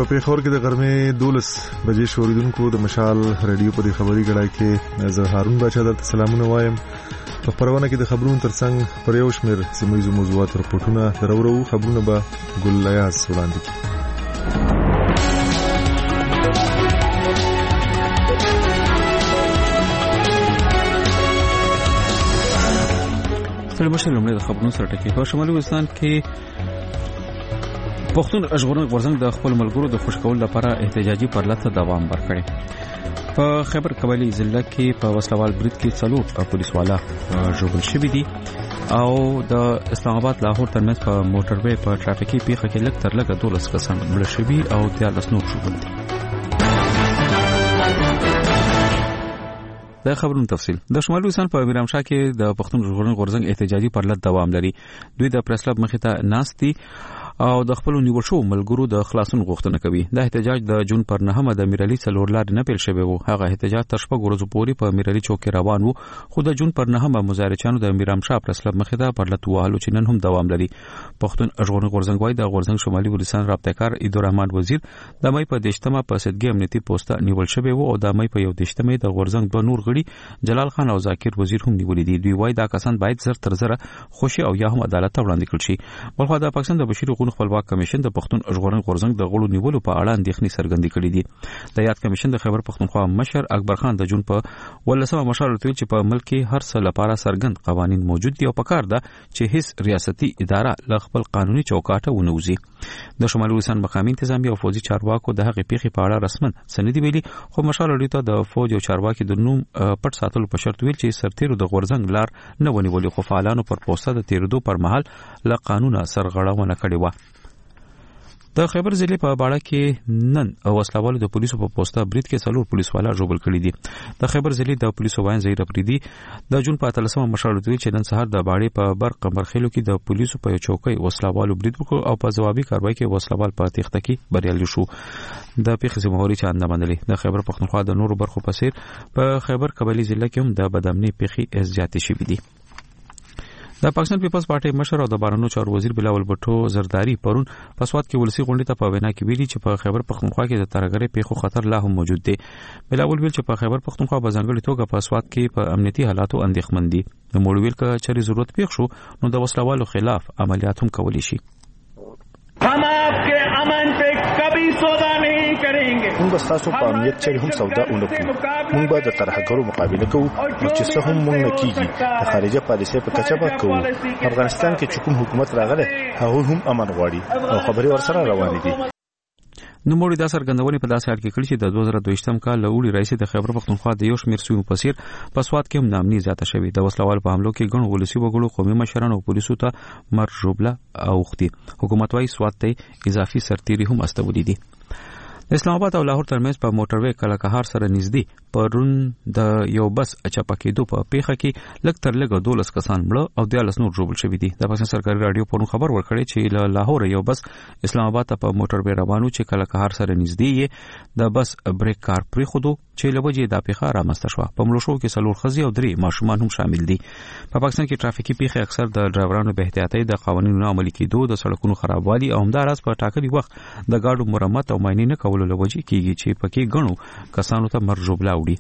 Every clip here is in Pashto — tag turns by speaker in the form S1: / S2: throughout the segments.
S1: پیښور کې د غرمې 12 بجې شوریدونکو د مشال رادیو په خبري غړای کې زه هارون بچا درته سلامونه وایم. په پرونه کې د خبرونو ترڅنګ پر یو شمېر سیمایي موضوعات راپورټونه درورو خبرونه به ګل لیاز وړاندې کړي.
S2: ستړي مشه لومړی د خبرونو سره ټکی. په شمالي وزیرستان کې پښتون ژغورنې غورځنګ د خپل ملګرو د خوشی کولو لپاره احتجاجي پرلته دوام ورکړي. په خیبر قبایلی ضلع کې په وسلوال برید کې 4 پولیس والا ژوبل شوي دي او د اسلام آباد لاهور ترمنځ په موټر وې په ټرافیکي پیښه کې لږ تر لږه 12 کسان مړه شوي او 13 نور ژوبل دي. د خبرونو تفصیل. د شمالي وزیرستان په میرامشاه کې د پښتون ژغورنې غورځنګ احتجاجي پرلط دوام لري. دوی د پریس کلب مخې ته ناست دي او د خپل نیول شو ملګرو د خلاصون غوښتنه کوي. د احتجاج د جون پر 9 د میرالي څلور لار نه پیل شوی وو. هغه احتجاج تر شپږ ورځې پورې په میرالي چوک کې روان وو، خو د جون پر 9 مظاهرچیانو د میرامشاه پریس کلب مخې ته پرلط وهلو چې نن هم دوام لري. پښتون ژغورنې غورځنګ وايي د غورځنګ شمالي وزیرستان رابطه‌کار عیدالرحمن وزیر د مې په 10مه په سدګي امنیتي پوسټه نیول شوی وو او د مې په 11مه د غورځنګ دوه نور غړي جلال خان او ذاکر وزیر هم نیولې دي. دوی وايي دا کسان باید زر تر زر خوشي او یا هم عدالت ته وړاندې کړي شي. بلخو د پاکستان د بشري حقوقو خپلواک کمیشن د پښتون ژغورنې غورځنګ د غړو نیولو په اړه اندېښنې څرګندې کړې دي. د یاد کمیشن د خیبر پښتونخوا مشر اکبر خان د جون په 18مه مشال ورته چې په ملک کې هر څه لپاره څرګند قوانين موجود دي او پکار ده چې هیڅ ریاستي اداره له خپل قانوني چوکاټه ونوځي. د شمالي وزیرستان مقامي انتظامی او فوجي چارواکو د هغې پیښې په اړه رسمن سندې ویلي، خو مشال ورته د فوج او چارواکي د نوم پټ ساتلو په شرط ویل چې سرتیرو د غورځنګ لار نه ونیولې، خو فعالانو پر پوسټه د تیرېدو پر مهال له قانونه سرغړونه کړې و. د خیبر ضلع په باړه کې نن وسلوالو د پولیسو په پوسټه برید کې 4 پولیس والا ژوبل کړي دي. د خیبر ضلع د پولیسو وایي زهیر افریدي د جون په 13مه مشال ورته چې نن سهار د باړې په برق مرخیلو کې د پولیسو په چوکۍ وسلوالو برید وکړ او په ځوابي کاروایی کې وسلوال په تخته کې بریالي شو. د پیښې زموږوري چانه باندې د خیبر پښتونخوا د نورو برخو په څیر په خیبر قبایلی ضلع کې هم د بدامنۍ پیښې زیاتې شوې دي. د پاکستان پیپلز پارټي مشر او د بهرنیو چارو وزیر بلاول بټو زرداری پرون په سواد کې ولسی غونډې ته په وینا کې ویلي چې په خیبر پښتونخوا کې د ترهګرۍ پیښو خطر لا هم موجود دی. بلاول ویل چې په خیبر پښتونخوا په ځانګړي توګه په سواد کې په امنیتي حالاتو اندېښمن دي. نو ویل چې چېرې ضرورت پیښ شو نو د وسلوالو خلاف عملیات هم کولی شي.
S3: हम आपके अमन पे कभी सौदा नहीं करेंगे.
S4: موږ تاسو په امنیت چې هم سودا ونکړو. موږ به د ترهګرو مقابله کوو چې څه هم موږ نه کیږي. د خارجه پالیسۍ په کچه به کوو. افغانستان کې چې کوم حکومت راغله هغه هم امن غواړي او خبري ورسره روانې دي.
S2: نو موږ د سرګندونې په داسې حال کې کړی چې د 2022م کال له وړي رئیس د خیبر پښتونخوا د یو شمېر سیمو په څیر په سواد کې هم نامني زیاته شوې. د وسلوال په حملو کې ګڼ ولسی وګړو قومي مشرانو او پولیسو ته مرجوبله اوختي. حکومت وايي سواد ته اضافي سرتیري هم استولې دي. د اسلام آباد او لاهور ترمنځ په موټر وې کلکهار سره نږدې پرون د یو بس اچپا کېدو په پیښه کې لږ تر لږه 12 کسان مړه او 13 نور ژوبل شوي دي. د پاکستان سرکاري رادیو پرون خبر ورکړی چې له لاهور یو بس اسلام آباد ته په موټر وې روانو چې کلکهار سره نږدې یې د بس بریک کار پریخودو چې لوجې د پیښه رامنځته شوه. په مړو شو کې 4 ښځې او 3 ماشومان هم شامل دي. په پاکستان کې ټرافیکي پیښې اکثر د ډرایورانو به احتیاطي د قوانینو عملي کېدو، د سړکونو خرابوالي او همداراز په ټاکلي وخت د گاډو مرمت او معاینې نه کولو لوجې کېږي چې پکې غنو کسانو ته مرجوبله وړي.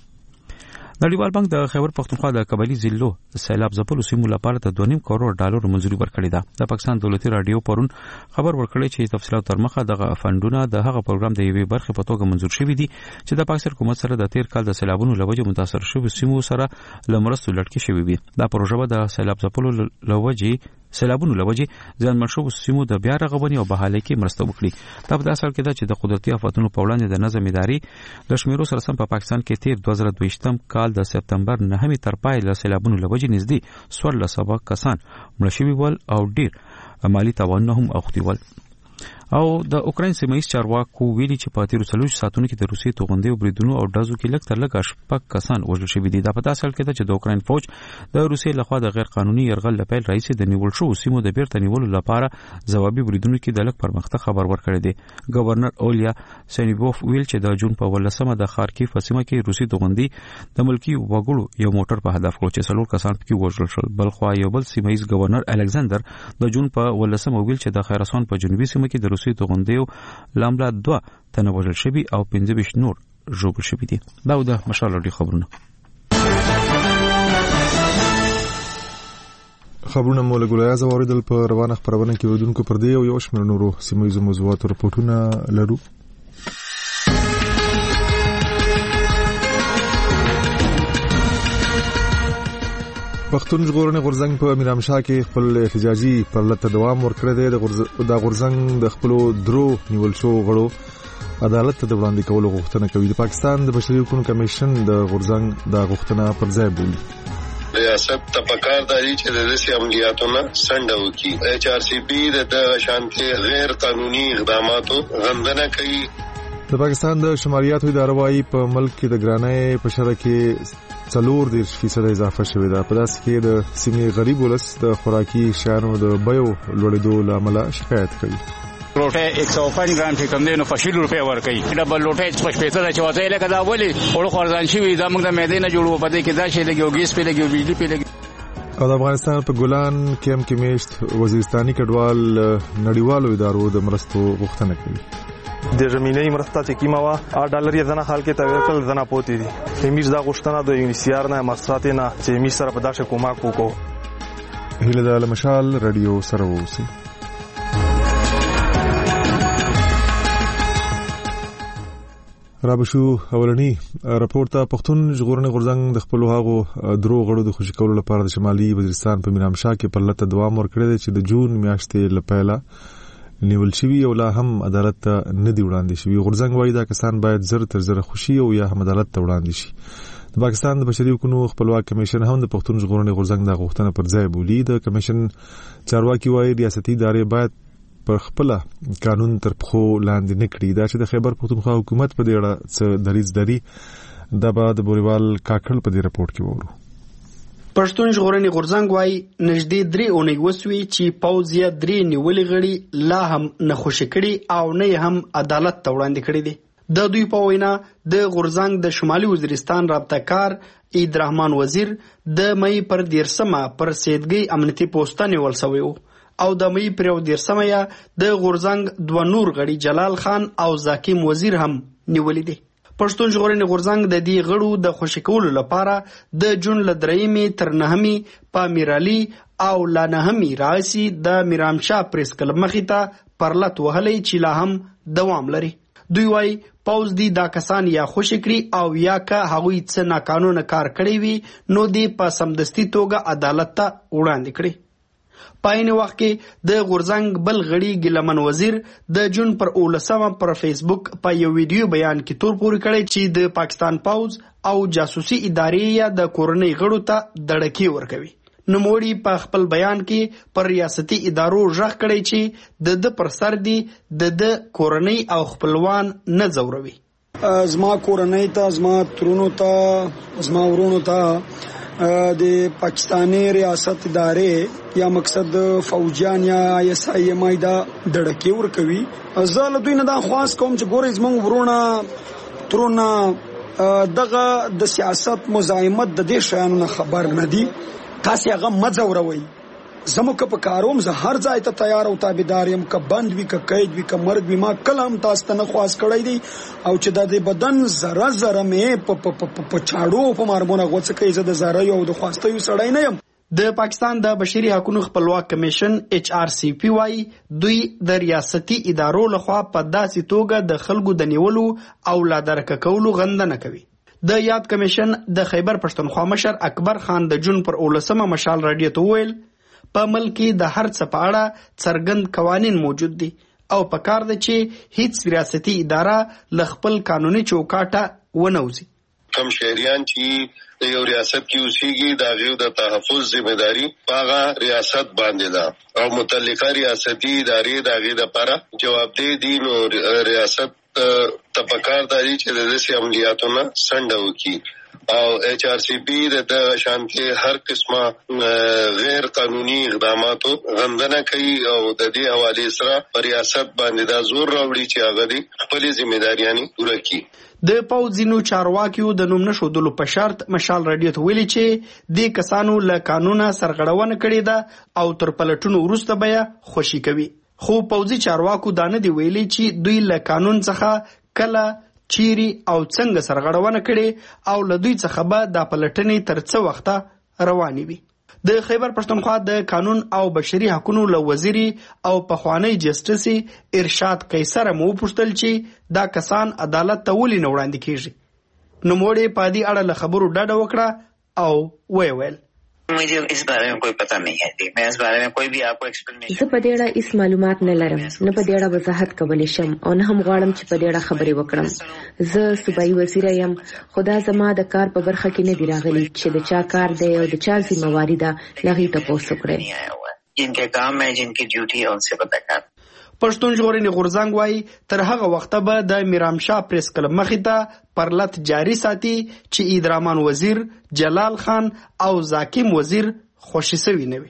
S2: نړیوال بانک د خیبر پښتونخوا د قبایلی ضلعو سیلاب ځپلو سیمو لپاره د 2.5 کروڑ ډالر منځوري ورکړې ده. د پاکستان دولتي رادیو پرون خبر ورکړی چې تفصیلات تر مخه دغه فندونه د هغه پروګرام د یوې برخې په توګه منځور شوي دي چې د پاکستان حکومت سره د تیر کال د سیلابونو لوجې متاثر شوي سیمو سره لمرستو لټکې شوي وي. دا پروژه به د سیلاب ځپلو لوجې سیلابونو لوجې ځانمن شوو سیمو د بیا رغونې او بحالۍ کې مرسته وکړي. دا په داسې حال کې ده چې د قدرتي آفاتونو په وړاندې د نظم ادارې د شمیرو سره سم په پاکستان کې تیر 2022م کال د سپتمبر 9 تر پای له سیلابونو لوجې نږدې 14 کسان مړه شوي ول او ډیر مالی تاوانونه هم اوښتي ول. او د اوکراین سیمایي چارواکو ویلي چې په تیرو 40 ساعتونو کې د روسیې توغندې او بریدونو او ډزو کې لږ تر لږه 6 کسان وژل شوي دي. دا په داسې حال کې ده چې د اوکراین فوج د روسیې لخوا د غیر قانوني یرغل لپاره رئیس د نیول شو سیمو د بیرته نیولو لپاره ځوابي بریدونو کې د لږ پرمختګ خبر ورکړی دی. گورنر اولیا سینیبوف ویل چې د جون په 18مه د خارکیف سیمه کې روسي توغندې د ملکی وګړو یو موټر په هدف کړ چې 4 کسان پکې وژل شول. بلخوا یو بل سیمایي گورنر الکساندر د جون په 18مه ویل چې د خیرسان په جنوبي سیمه کې د روسي شوی توغندیو لاملا 2 تنه وژل شوی او 15 نور ژوبل شوی دي. دا د مشال رادیو خبرونه
S1: مولا ګولیا زوریدل په روانه خبرونه کې ودونکو پر دی او یو شمېر نورو سیمایي موضوعات رپورټونه لرو. پښتون ژغورنې غورځنګ په میرامشاه کې خپل احتجاجي پرلته دوام ورکړی دی. د غورځنګ د خپل درو نیول شو غړو عدالت ته وړاندې کولو غوښتنه کوي. د پاکستان د بشري حقوقو کمیشن د غورځنګ د غوښتنه پر ځای بولي.
S5: ریاست ته پکارداري چې د دې عملیاتونو سنډه وکړي. HRCP د شانتي غیر قانوني اقداماتو غندنه کوي.
S1: د پاکستان د شمالیاتو اداره وايي په ملک کې د ګرانۍ په شرکه کې 40% اضافه شوې ده. په داسې کې د سیمې غریب ولس د خوراکي شیانو د بیو لوړېدو لامل شکایت کوي.
S6: لوټه 105 ګرام چې کم دینو فشیل روپے ورکړي. ډبل لوټه 55 د چوځای لکه دا ولي اورو خورځان شي دا موږ د مېدې نه جوړو پدې کې دا شی لګي او ګیس په لګي او بجلی په لګي.
S1: او د افغانستان په ګولان کې میشت وزیرستاني کډوال نړیوالو ادارو د مرستو غوښتنه کوي.
S7: د زمینی مرسته چې کیما وا $1 زنه حال کې توکل زنه پوتې دي. همیش دا غوښتنه د UNHCR نه مقصد نه چې می سره په داسې کومک وکړو.
S1: هله د مشال رادیو سره ووسی. رابشو اولنی راپور ته پښتون ژغورنې غورځنګ د خپل هغو درو غړو د خوشی کولو لپاره د شمالي وزیرستان په میرامشاه کې پرلته دوام ورکړی دی چې د جون میاشتې لپاره نیول شوی او لا هم عدالت ته نه دی وړاندې شوی. غورځنګ وايي دا کسان باید زر تر زر خوشي او یا هم عدالت ته وړاندې شي. د پاکستان د بشري حقوقو خپلواک کمیشن هم د پښتون ژغورنې غورځنګ د غوښتنه پر ځای بولي. د کمیشن چارواکي وايي ریاستي ادارې باید پر خپل قانون تر پخو لاندې نکړي. دا چې د خیبر پښتونخوا حکومت په دې اړه څه دریځ لري دا به د بوریوال کاکړ په دې راپور کې وورو.
S8: پښتون ژغورنې غورځنګ وايي نږدې 3 اونۍ وسوي چې پوځ یې 3 نیولې غړي لا هم نه خوشی کړي او نه هم عدالت ته وړاندې کړي دي. د دوی په وینا د غورځنګ د شمالي وزیرستان رابطه کار عید رحمان وزیر د مې پر 13مه پر سیدګي امنیتي پوسټ نیول شوی او د مې پر 13مه د غورځنګ 2 نور غړي جلال خان او زاکیم وزیر هم نیولې دي. پښتون ژغورنې غورځنګ د دې غړو د خوشی کولو لپاره د جون ل 3 تر 9 په میرالي او لا 9 راسي د میرامشاه پریس کلب مخې ته پرلت وهلې چې لا هم دوام لري. دوی وايي پوز دی دا کسان یا خوشی کړي او یا که هغوی څه ناقانونه کار کړی وي نو دی په سمدستي توګه عدالت ته وړاندې کړي. پاین وخت کې د غورځنګ بل غړي ګلمن وزیر د جون پر 19 پر فیسبوک په یو ویډیو بیان کې تور پوري کړی چې د پاکستان پوز او جاسوسي ادارې یا د کورنۍ غړو ته دړکی ورکوي. نوموړي په خپل بیان کې پر ریاستي ادارو ژغ کړی چې د پر سر دی د کورنۍ او خپلوان نه زوروي.
S9: زما کورنۍ ته زما ترونو ته زما ورونو ته د پاکستاني ریاست ادارې یا مقصد فوجیان یا ISI مایدا دړکی ورکوي. زه له دوی نه دا خواست کوم چې ګورې زموږ ورونه ترونه دغه د سیاست مزاحمت د دې شیانو نه خبر نه دي. تاسو هغه مزوروي. زموږ په کاروم زه هر ځای ته تیار او تابعدار یم. که بند وي که قید وي که مرګ وي ما کلام تاسو ته نه خواست کړی دی او چې د بدن ذره ذره مې په چاړو په مارمونه غوڅ کوي. زه د زره یو د خواستیو سړی نه یم.
S8: د پاکستان د بشري حقوقو خپلواک کمیشن HRCP وايي دوی د ریاستي ادارو لخوا په داسې توګه د خلکو د نیولو او لا درک کولو غندنه کوي. د یاد کمیشن د خیبر پښتونخوا مشر اکبر خان د جون پر 19 مشال رادیو ته ویل په ملک کې د هر څه په اړه څرګند قوانین موجود دي او په کار ده چې هیڅ ریاستي اداره ل خپل قانوني چوکاټه ونوځي.
S5: کم شهریان چې د یو ریاست کې اوسېږي د هغې د تحفظ ذمہداري هغه ریاست باندې ده او متعلقه ریاستي ادارې د هغې دپاره جوابدeh دي. نو ریاست ته پکار داري چې د داسې عملیاتو نه سنډه وکړي او HRCP د شانتي هر قسمه غیر قانوني اقداماتو غندنه کوي او د دې حواله سره ریاست باندې دا زور راوړي چې هغه دې خپل ذمہداریانه پوره کړي.
S8: د پوځینو چارواکیو د نوم نشودلو په شرط مشال رادیو ته ویلي چې د کسانو له قانونه سرغړونه کړې ده او تر پلټونو وروسته بیا خوشي کوي. خو پوځي چارواکو دا نه دی ویلي چې دوی له قانون څخه کله چیرې او څنګه سرغړونه کړې او له دوی څخه به دا پلټنې تر څه وخته روانې وي. د خیبر پښتونخوا د قانون او بشري حقوقو له وزیري او پخوانی جسټسي ارشاد قیصر مو پوښتل چې دا کسان عدالت ته ولې نه وړاندې کیږي. نوموړي په دې اړه له خبرو ډډه وکړه او ویل
S10: मुझे इस बारे में कोई पता नहीं है. मैं इस बारे में कोई भी आपको एक्सप्लेनेशन
S11: زه په دې اړه هیڅ معلومات نه لرم، نه په دې اړه وضاحت کولی شم او نه هم غواړم چې په دې اړه خبرې وکړم. زه صوبایي وزیر یم، خو دا زما د کار په برخه کې نه دی راغلی چې د چا کار دی او د چا ذمہواری ده هغې تپوس وکړئ.
S10: जिनके काम है, जिनकी ड्यूटी है, उनसे पता कर.
S8: پښتون ژغورنې غورځنګ وایي تر هغه وخته به د میرامشاه پریس کلب مخې ته پرلت جاري ساتي چې عیدرحمان وزیر، جلال خان او زاکم وزیر خوشي سوي نه وي.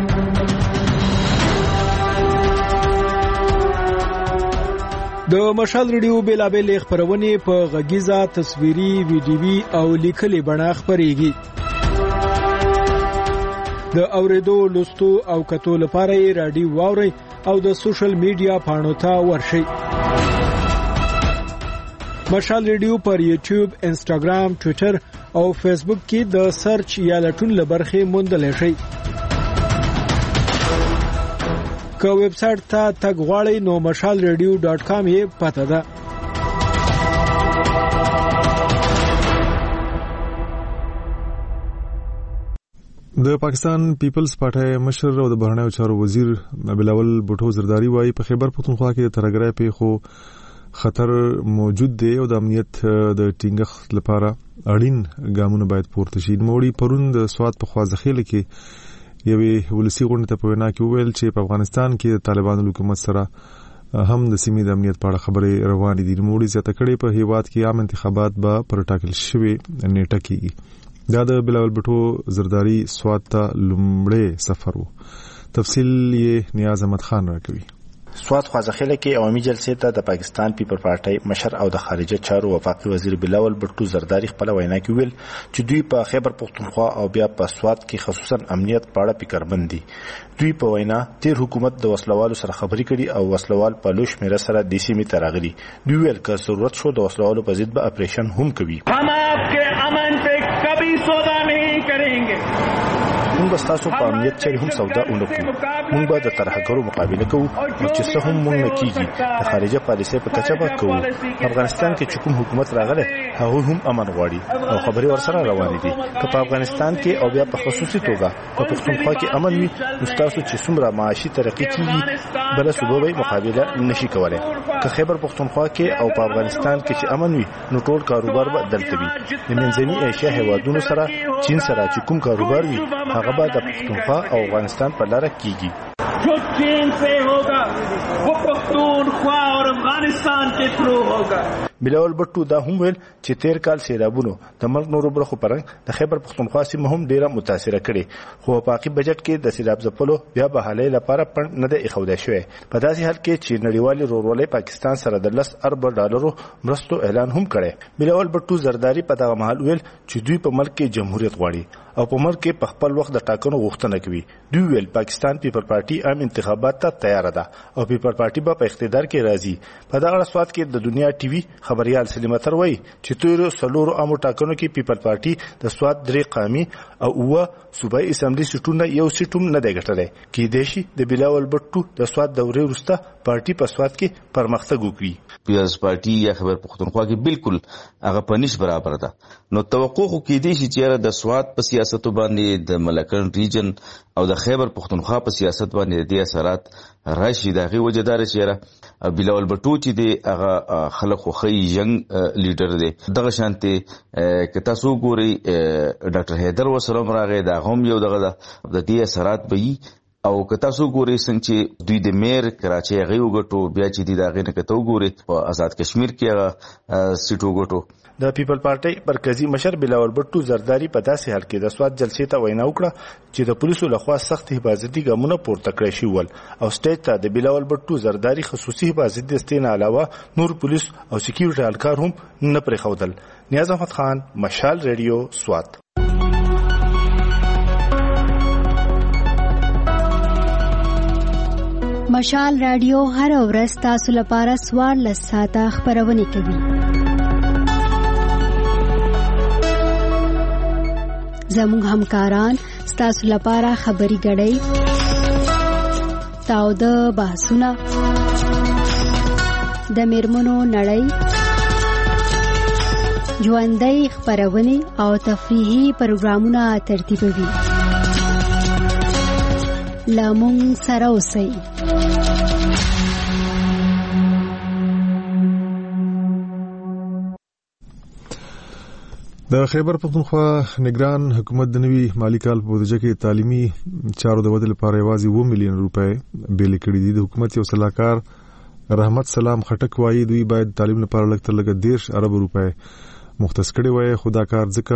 S12: د مشال ریډیو بیلابل خبرونه په غږیزه، تصویري، ویډیوي او لیکلي بڼه خبريږي. د اوریدو، لوستو او کتو لپاره رادیو واوري او د سوشل میډیا پاڼو ته ورشئ. مشال ریډیو پر یوټیوب، انسټاګرام، ټوئیټر او فیسبوک کې د سرچ یا لټون لبرخه موندلی شئ. که ویب سټ ته تګ غواړئ نو mashalradio.com یې پته ده.
S1: د پاکستان پیپلز پارټي مشر او د بهرنیو چارو وزیر بلاول بوټو زرداری وايي په خیبر پښتونخوا کې د ترګرای پیښو خطر موجود دی او د امنیت د ټینګښت لپاره اړین ګامونه باید پورته شي. نوموړي پرون د سواد په خوازخېل کې یوې ولسی غونډې ته په وینا کې وویل چې په افغانستان کې د طالبانو حکومت سره هم د سیمې د امنیت په اړه خبرې روانې دي. نوموړي زیاته کړې په هیواد کې عام انتخابات به پر ټاکل شوی نیټه کېږي. دا د بلاول بټو زرداری سواد ته لومړی سفر وو. تفصیل یې نیاز احمد خان راکوي.
S4: سواد خوازخېل کې عوامي جلسې ته د پاکستان پیپل پارټي مشر او د خارجه چارو وفاقي وزیر بلاول بټو زرداری خپل وینا کې ویل چې دوی په خیبر پښتونخوا او بیا په سواد کې خصوصا امنیت په اړه فکرمند دي. دوی په وینا تیر حکومت د وسلوالو سره خبرې کړي او وسلوال په لوش میره سره د سیمې ته راغلي. دوی ویل که ضرورت شو د وسلوالو په ضد به اپریشن هم کوي.
S3: हम आपके अमन पे कभी सौदा नहीं करेंगे.
S4: موږ تاسو په امنیت چې هم سودا ونکړو. موږ به د ترهګرو مقابله کوو چې څه هم موږ نه کیږي. د خارجه پالیسۍ په کچه به کوو. افغانستان کې چې کوم حکومت راغله هغه هم امن غواړي او خبري ورسره روانې دي. که په افغانستان کې او بیا په خصوصي توګه په پښتونخوا کې امن وي نو تاسو چې څومره معاشي ترقی کیږي بل صوبه به مقابله نشي کولای. که خیبر پښتونخوا کې او په افغانستان کې چې امن وي نو ټول کاروبار به دلته وي. د منځنۍ ایشیا هیوادونو سره چین سره چې کوم کاروبار وي هغه به د پښتونخوا او افغانستان په لار کېږي.
S3: जो चीन से होगा वो पख्तूनख्वा और अफगानिस्तान के थ्रू होगा.
S4: بلاول بټو دا هم ویل چې تیر کال سیلابونو د ملک نورو برخو پرنګ د خیبر پښتونخوا سیمه هم ډیره متاثره کړي خو په پاکي بجټ کې د سیلاب ځپلو بیا به حالې لپاره پند نه دی اخوده شوی. په داسې حال کې چې نړیوالي رورولۍ پاکستان سره د $10 ارب مرستو اعلان هم کړي. بلاول بټو زرداری په دغه مهال ویل چې دوی په ملک کې جمهوریت غواړي او په ملک کې په خپل وخت د ټاکنو غوښتنه کوي. دوی ویل پاکستان پیپل پارټي عام انتخابات ته تیار ده او پیپل پارټي به په اقتدار کې راځي. په دغه سواد کې د دنیا ټي وي خبريال سلیمه تر وایي چې تیر سلور عامو ټاکنو کې پیپل پارټي د سواد 3 قامي او 9 صوبایي اسمبلی سیټونه یو سیټوم نه دی ګټلای. کې دیشي د بلاول بټو د سواد دورې وروسته پارټي په سواد کې پرمختګ وکړي.
S13: پیپلز پارټي یا خیبر پښتونخوا کې بالکل هغه پنځ برابر ده. نو توقع خو کې دي چې د سواد په سیاست باندې د ملکن ریجن او د خیبر پښتونخوا په سیاست باندې د اثرات راشي. دغه وجدار چې بلاول بټو چې دی هغه خلک خو خي ینګ لیډر دی. دغه شانتي که تاسو ګوري ډاکټر حیدر وسلم راغی دا هم یو دغه د دې اثرات به او که تاسو ګوري څنګه چې دوی د میر کراچي هغه وګټو بیا چې دی دغه نه کته وګوري په آزاد کشمیر کې هغه سیټ وګټو.
S4: د پیپل پارټي مرکزی مشر بلاول بټو زرداری په داسې حال کې د سواد جلسې ته وینا وکړه چې د پولیسو لخوا سخت حفاظتي ګامونه پورته کړی شي ول او سټیج ته د بلاول بټو زرداری خصوصي حفاظتي دستې نه علاوه نور پولیس او سکیورټي اهلکار هم نه پرې خودل. نیاز احمد خان، مشال ریډیو، سواد.
S14: مشال رادیو هر ورځ تاسو لپاره 14 ساعته خبرونه کوي. زموږ همکاران تاسو لپاره خبري غړي تاو د بحثونه د میرمنو نړۍ ژوندۍ خبرونه او تفریحي پروګرامونه ترتیبوي. لامون سره اوسئ.
S1: د خیبر پختونخوا نگران حکومت د نوي مالی کال په بودیجه کې تعلیمي چارو د ودې لپاره یوازې 2 میلیون روپۍ بیل کړي دي. د حکومت یو صلاحکار رحمت سلام خټک وایي دوی باید تعلیم لپاره لږ تر لږه 10 ارب روپۍ مختص کړي وای. خدا کار ځکه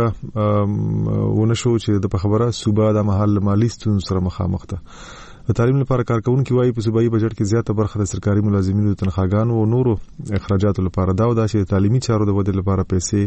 S1: ونشو چې د خبره صوبه د محل مالی ستونزو سره مخامخ ده. د تعلیم لپاره کارکونکو وایي په صوبایي بجټ کې زیاته برخه د سرکاري ملازمینو د تنخواګانو او نورو اخراجاتو لپاره دا و چې تعلیمي چارو د ودې لپاره پیسې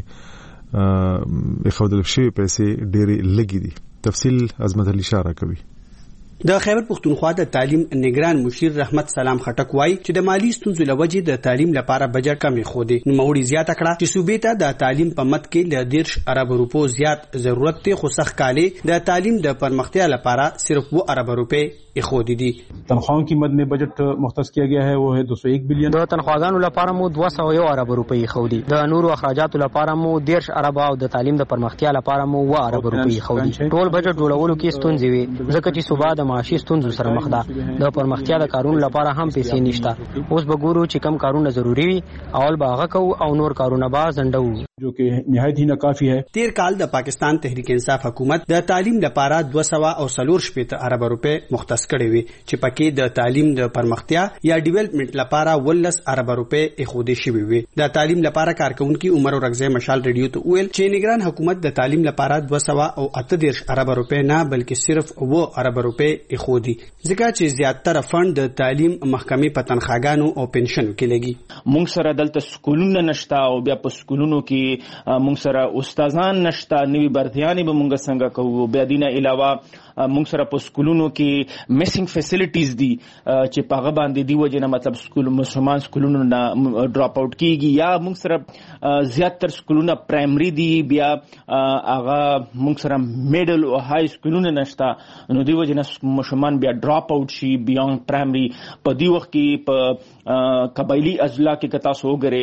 S1: اخودل شوی پیسې ډېری لګي دي. تفصیل عظمت علي اشاره کوي.
S8: د خیبر پختونخوا د تعلیم نگران مشیر رحمت سلام خټک وایي چې د مالی ستونزو لوجې د تعلیم لپاره بجټ کمی خو دی. نو موړي زیاته کړه چې صوبې ته د تعلیم په مت کې ل 10 ارب روپو زیات ضرورت دی، خو سخت کالي د تعلیم د پرمختیا لپاره صرف 2 ارب روپے اخودي دي.
S15: تنخواہوں کی مد میں بجٹ مختص کیا گیا ہے وہ ہے 201 بلین. د تنخواګانو لپاره مو 201 ارب روپے اخودي. د نورو اخراجاتو لپاره مو 10 ارب او د تعلیم د پرمختیا لپاره مو 2 ارب روپے اخودي. ټول بجټ جوړولو کې ستونزې وي ځکه چې صوبه د معاشي ستونزو سره مخ ده. د پرمختیا د کارونو لپاره هم پیسې نشته. اوس به ګورو چې کم کارونه ضروری وي اول باغه کو او نور کارونه با زندو جو کہ نهایت ہی ناکافی ہے.
S8: تیر کال د پاکستان تحریک انصاف حکومت د تعلیم لپاره 240 ارب روپے مختص کړي وي چې پکې د تعلیم د پرمختیا یا ډیولپمنٹ لپاره 18 ارب روپے اخودي شوي وي. د تعلیم لپاره کارکونکو عمر ورغزه مشال ریډیو ته ویل چې نگران حکومت د تعلیم لپاره 238 ارب روپے نه بلکې صرف 2 ارب روپے اخودي ځکه چې زیاتره فند د تعلیم محکمې په تنخواګانو او پنشن کې لګي.
S16: مونږ سره دلته سکولونه نشتا او بیا په سکولونو کې مونږ سره استادان نشتا، نوی برتیانې به مونږ څنګه کوو. بیا دینه علاوه مونږ سره په سکولونو کې میسنګ فیسیلیټیز دي چې په هغه باندې دی وجه نه مطلب سکول مسلمان سکولونو نه ډراپ آوټ کیږي، یا مونږ سره زیاتره سکولونه پرایمري دي، بیا هغه مونږ سره میډل او های سکولونه نشتا، نو دی وجه نه مسلمان بیا ډراپ آوټ شي بیانډ پرایمري. په دې وخت کې په قبایلی اضلاع کې کتا سو غره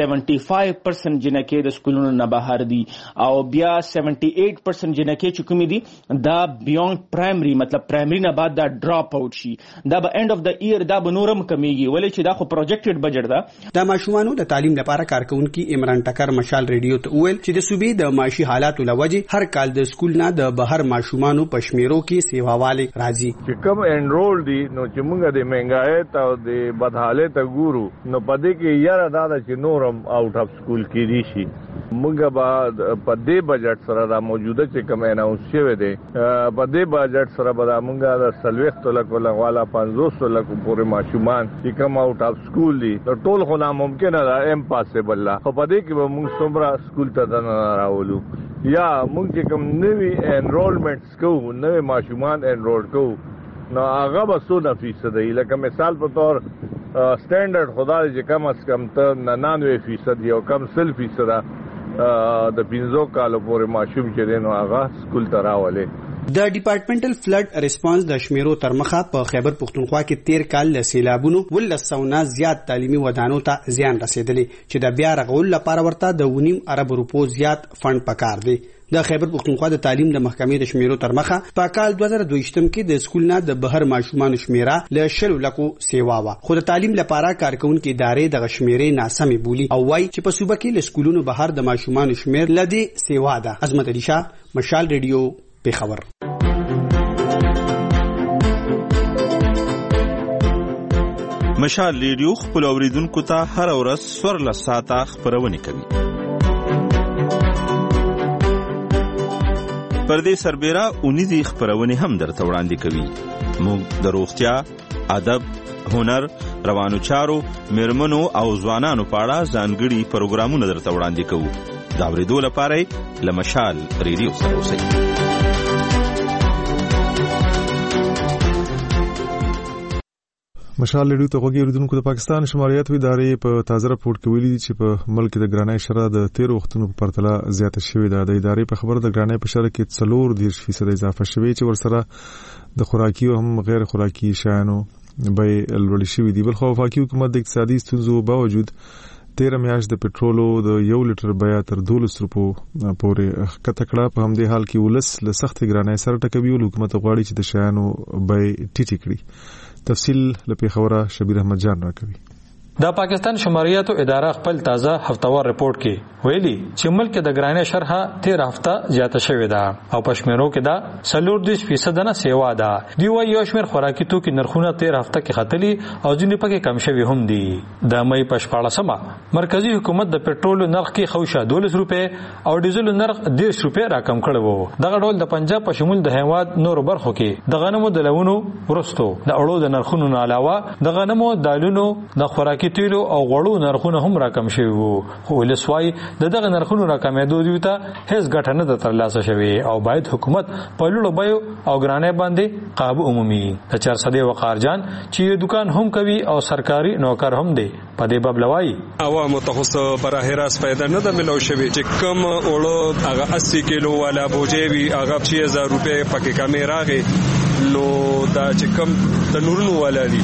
S16: 75% جنکه د سکولونو نه بهر دي او بیا 78% جنکه چې کوم دي دا بیانډ پرایمري مطلب پرایمري نه بعد دا ډراپ آوټ شي. دا به اند اف د ایئر دا به نورم کمیږي ولې چې دا خو پروجیکټډ بجټ ده.
S8: د ماشومانو د تعلیم لپاره کارکونکو عمران ټکر مشال ریډیو ته ویل چې د صوبې د معاشي حالاتو لوجې هر کال د سکول نه د بهر ماشومانو پښمیرو کې سیواواله راځي.
S17: چې کوم انرول دي نو چې موږ د مهنګای او د بدحالت ته ګورو نو پدې کې یاره دا چې نورم آوټ اف سکول کې دي شي. موږ به په دې بجټ سره دا موجوده چې کوم اناونس شوی دی په دې بجټ سره به موږ د 40 لک والا 500 لک پورې ماشومان چې کوم آوټ اف سکول دي ټول خو ناممکن ده امپاسبل لا. په دې کې به موږ څومره سکول ته نه راولو یا موږ چې کوم نوی انرولمنټس کوو نوی ماشومان انرول کوو نو هغه به 100% دی. لکه مثال په تور سټانډرډ خدای چې کم از کم ته 99% یو کم 100% د 15 کالو پورې ماشوم چې دینو هغه سکول ته راولي.
S8: د ډپارټمنټل فلډ ریسپانس د شمیرو تر مخه په خیبر پختونخوا کې 13 کال له سیلابونو 1200 زیات تعلیمي ودانو ته زیان رسیدلی چې د بیا رغول لپاره ورته د 1.5 ارب روپو زیات فند پکار دی. د خیبر پختونخوا د تعلیم د محکمې د شمیرو تر مخه په کال 2022 کې د سکول نه د بهر ماشومان شمیره له 10 لکو سیوا وا. خو د تعلیم لپاره کارکونکو ادارې د شمیرې ناسمې بولی او وايي چې په صوبه کې له سکولونو بهر د ماشومان شمیر لدی سیوا ده. عظمت علي شاه مشال ریډیو پیښور.
S18: مشال ریډیو خپل اوریدونکو ته هر ورځ 14 ساعته خبرونه کوي. پر دې سربېره اونیزي خبرونه هم درته وړاندې کوي. موږ د روغتیا، ادب، هنر، روانو چارو، میرمنو او ځوانانو په اړه ځانګړي پروګرامونه درته وړاندې کوو. دا اورېدو لپاره لمشال ریډیو سره اوسئ.
S1: مشال ریډیو ته غوږی اوریدونکو د پاکستان شماریاتو ادارې په تازه راپورټ کې ویلي چې په ملک د ګرانۍ شرح د 13 وختونو په پرتله زیاته شوې ده. د ادارې په خبره د ګرانۍ په شرح کې 40% اضافه شوې چې ورسره د خوراکي او هم غیر خوراکي شیانو به لوړ شوې دي. بل خو وفاقي حکومت د اقتصادي ستونزو باوجود 13 میاشت د پټرولو د 1 لیټر بیه تر 12 روپو پورې ښکته کړه. په همدې حال کې ولس له سخت ګرانۍ سره ټکوي او حکومت غواړي چې د شیانو بیې ټیټې کړي. تفصیل لپاره خبره شبیر احمد جان راکوي.
S19: د پاکستان شماریاتو اداره خپل تازه هفتوار رپورت کې ویلي چې ملک د ګرانۍ شرح 13 هفته زیاته شوې ده او پښمنو کې دا 40% نه سیوا ده. دی وايي یو شمېر خوراکي توکي نرخونه 13 هفته کې ختلي او ځینې پکې کم شوي هم دي. د مې په 14مه مرکزی حکومت د پټرول نرخ کې خوشه 12 روپے او ډیزل نرخ 10 روپے راکم کړو وو. دغه ډول د پنجاب په شمول د هیواد نور برخو کې د غنمو د لونو ورستو د اړو د نرخونو نه علاوه د غنمو دالونو د خوراکي تیلو او غوړو نرخونه هم راکم شوي وو. خو ولسوای دغه نرخونو راکمېدو دوی ته هیڅ ګټه نه ترلاسه شوي او باید حکومت په لوړو بیو او ګرانۍ باندې قابو عمومي. د چرسدې وقار جان چې یو دکان هم کوي او سرکاري نوکر هم دی په دې باب لوي
S20: عوامو ته خو براه راست پیدا نه د ملو شوي چې کم اولو هغه 80 کیلو والا بوجي وي هغه 6000 روپے پکې کمې راغې نو دا چې کم د نورونو والا دي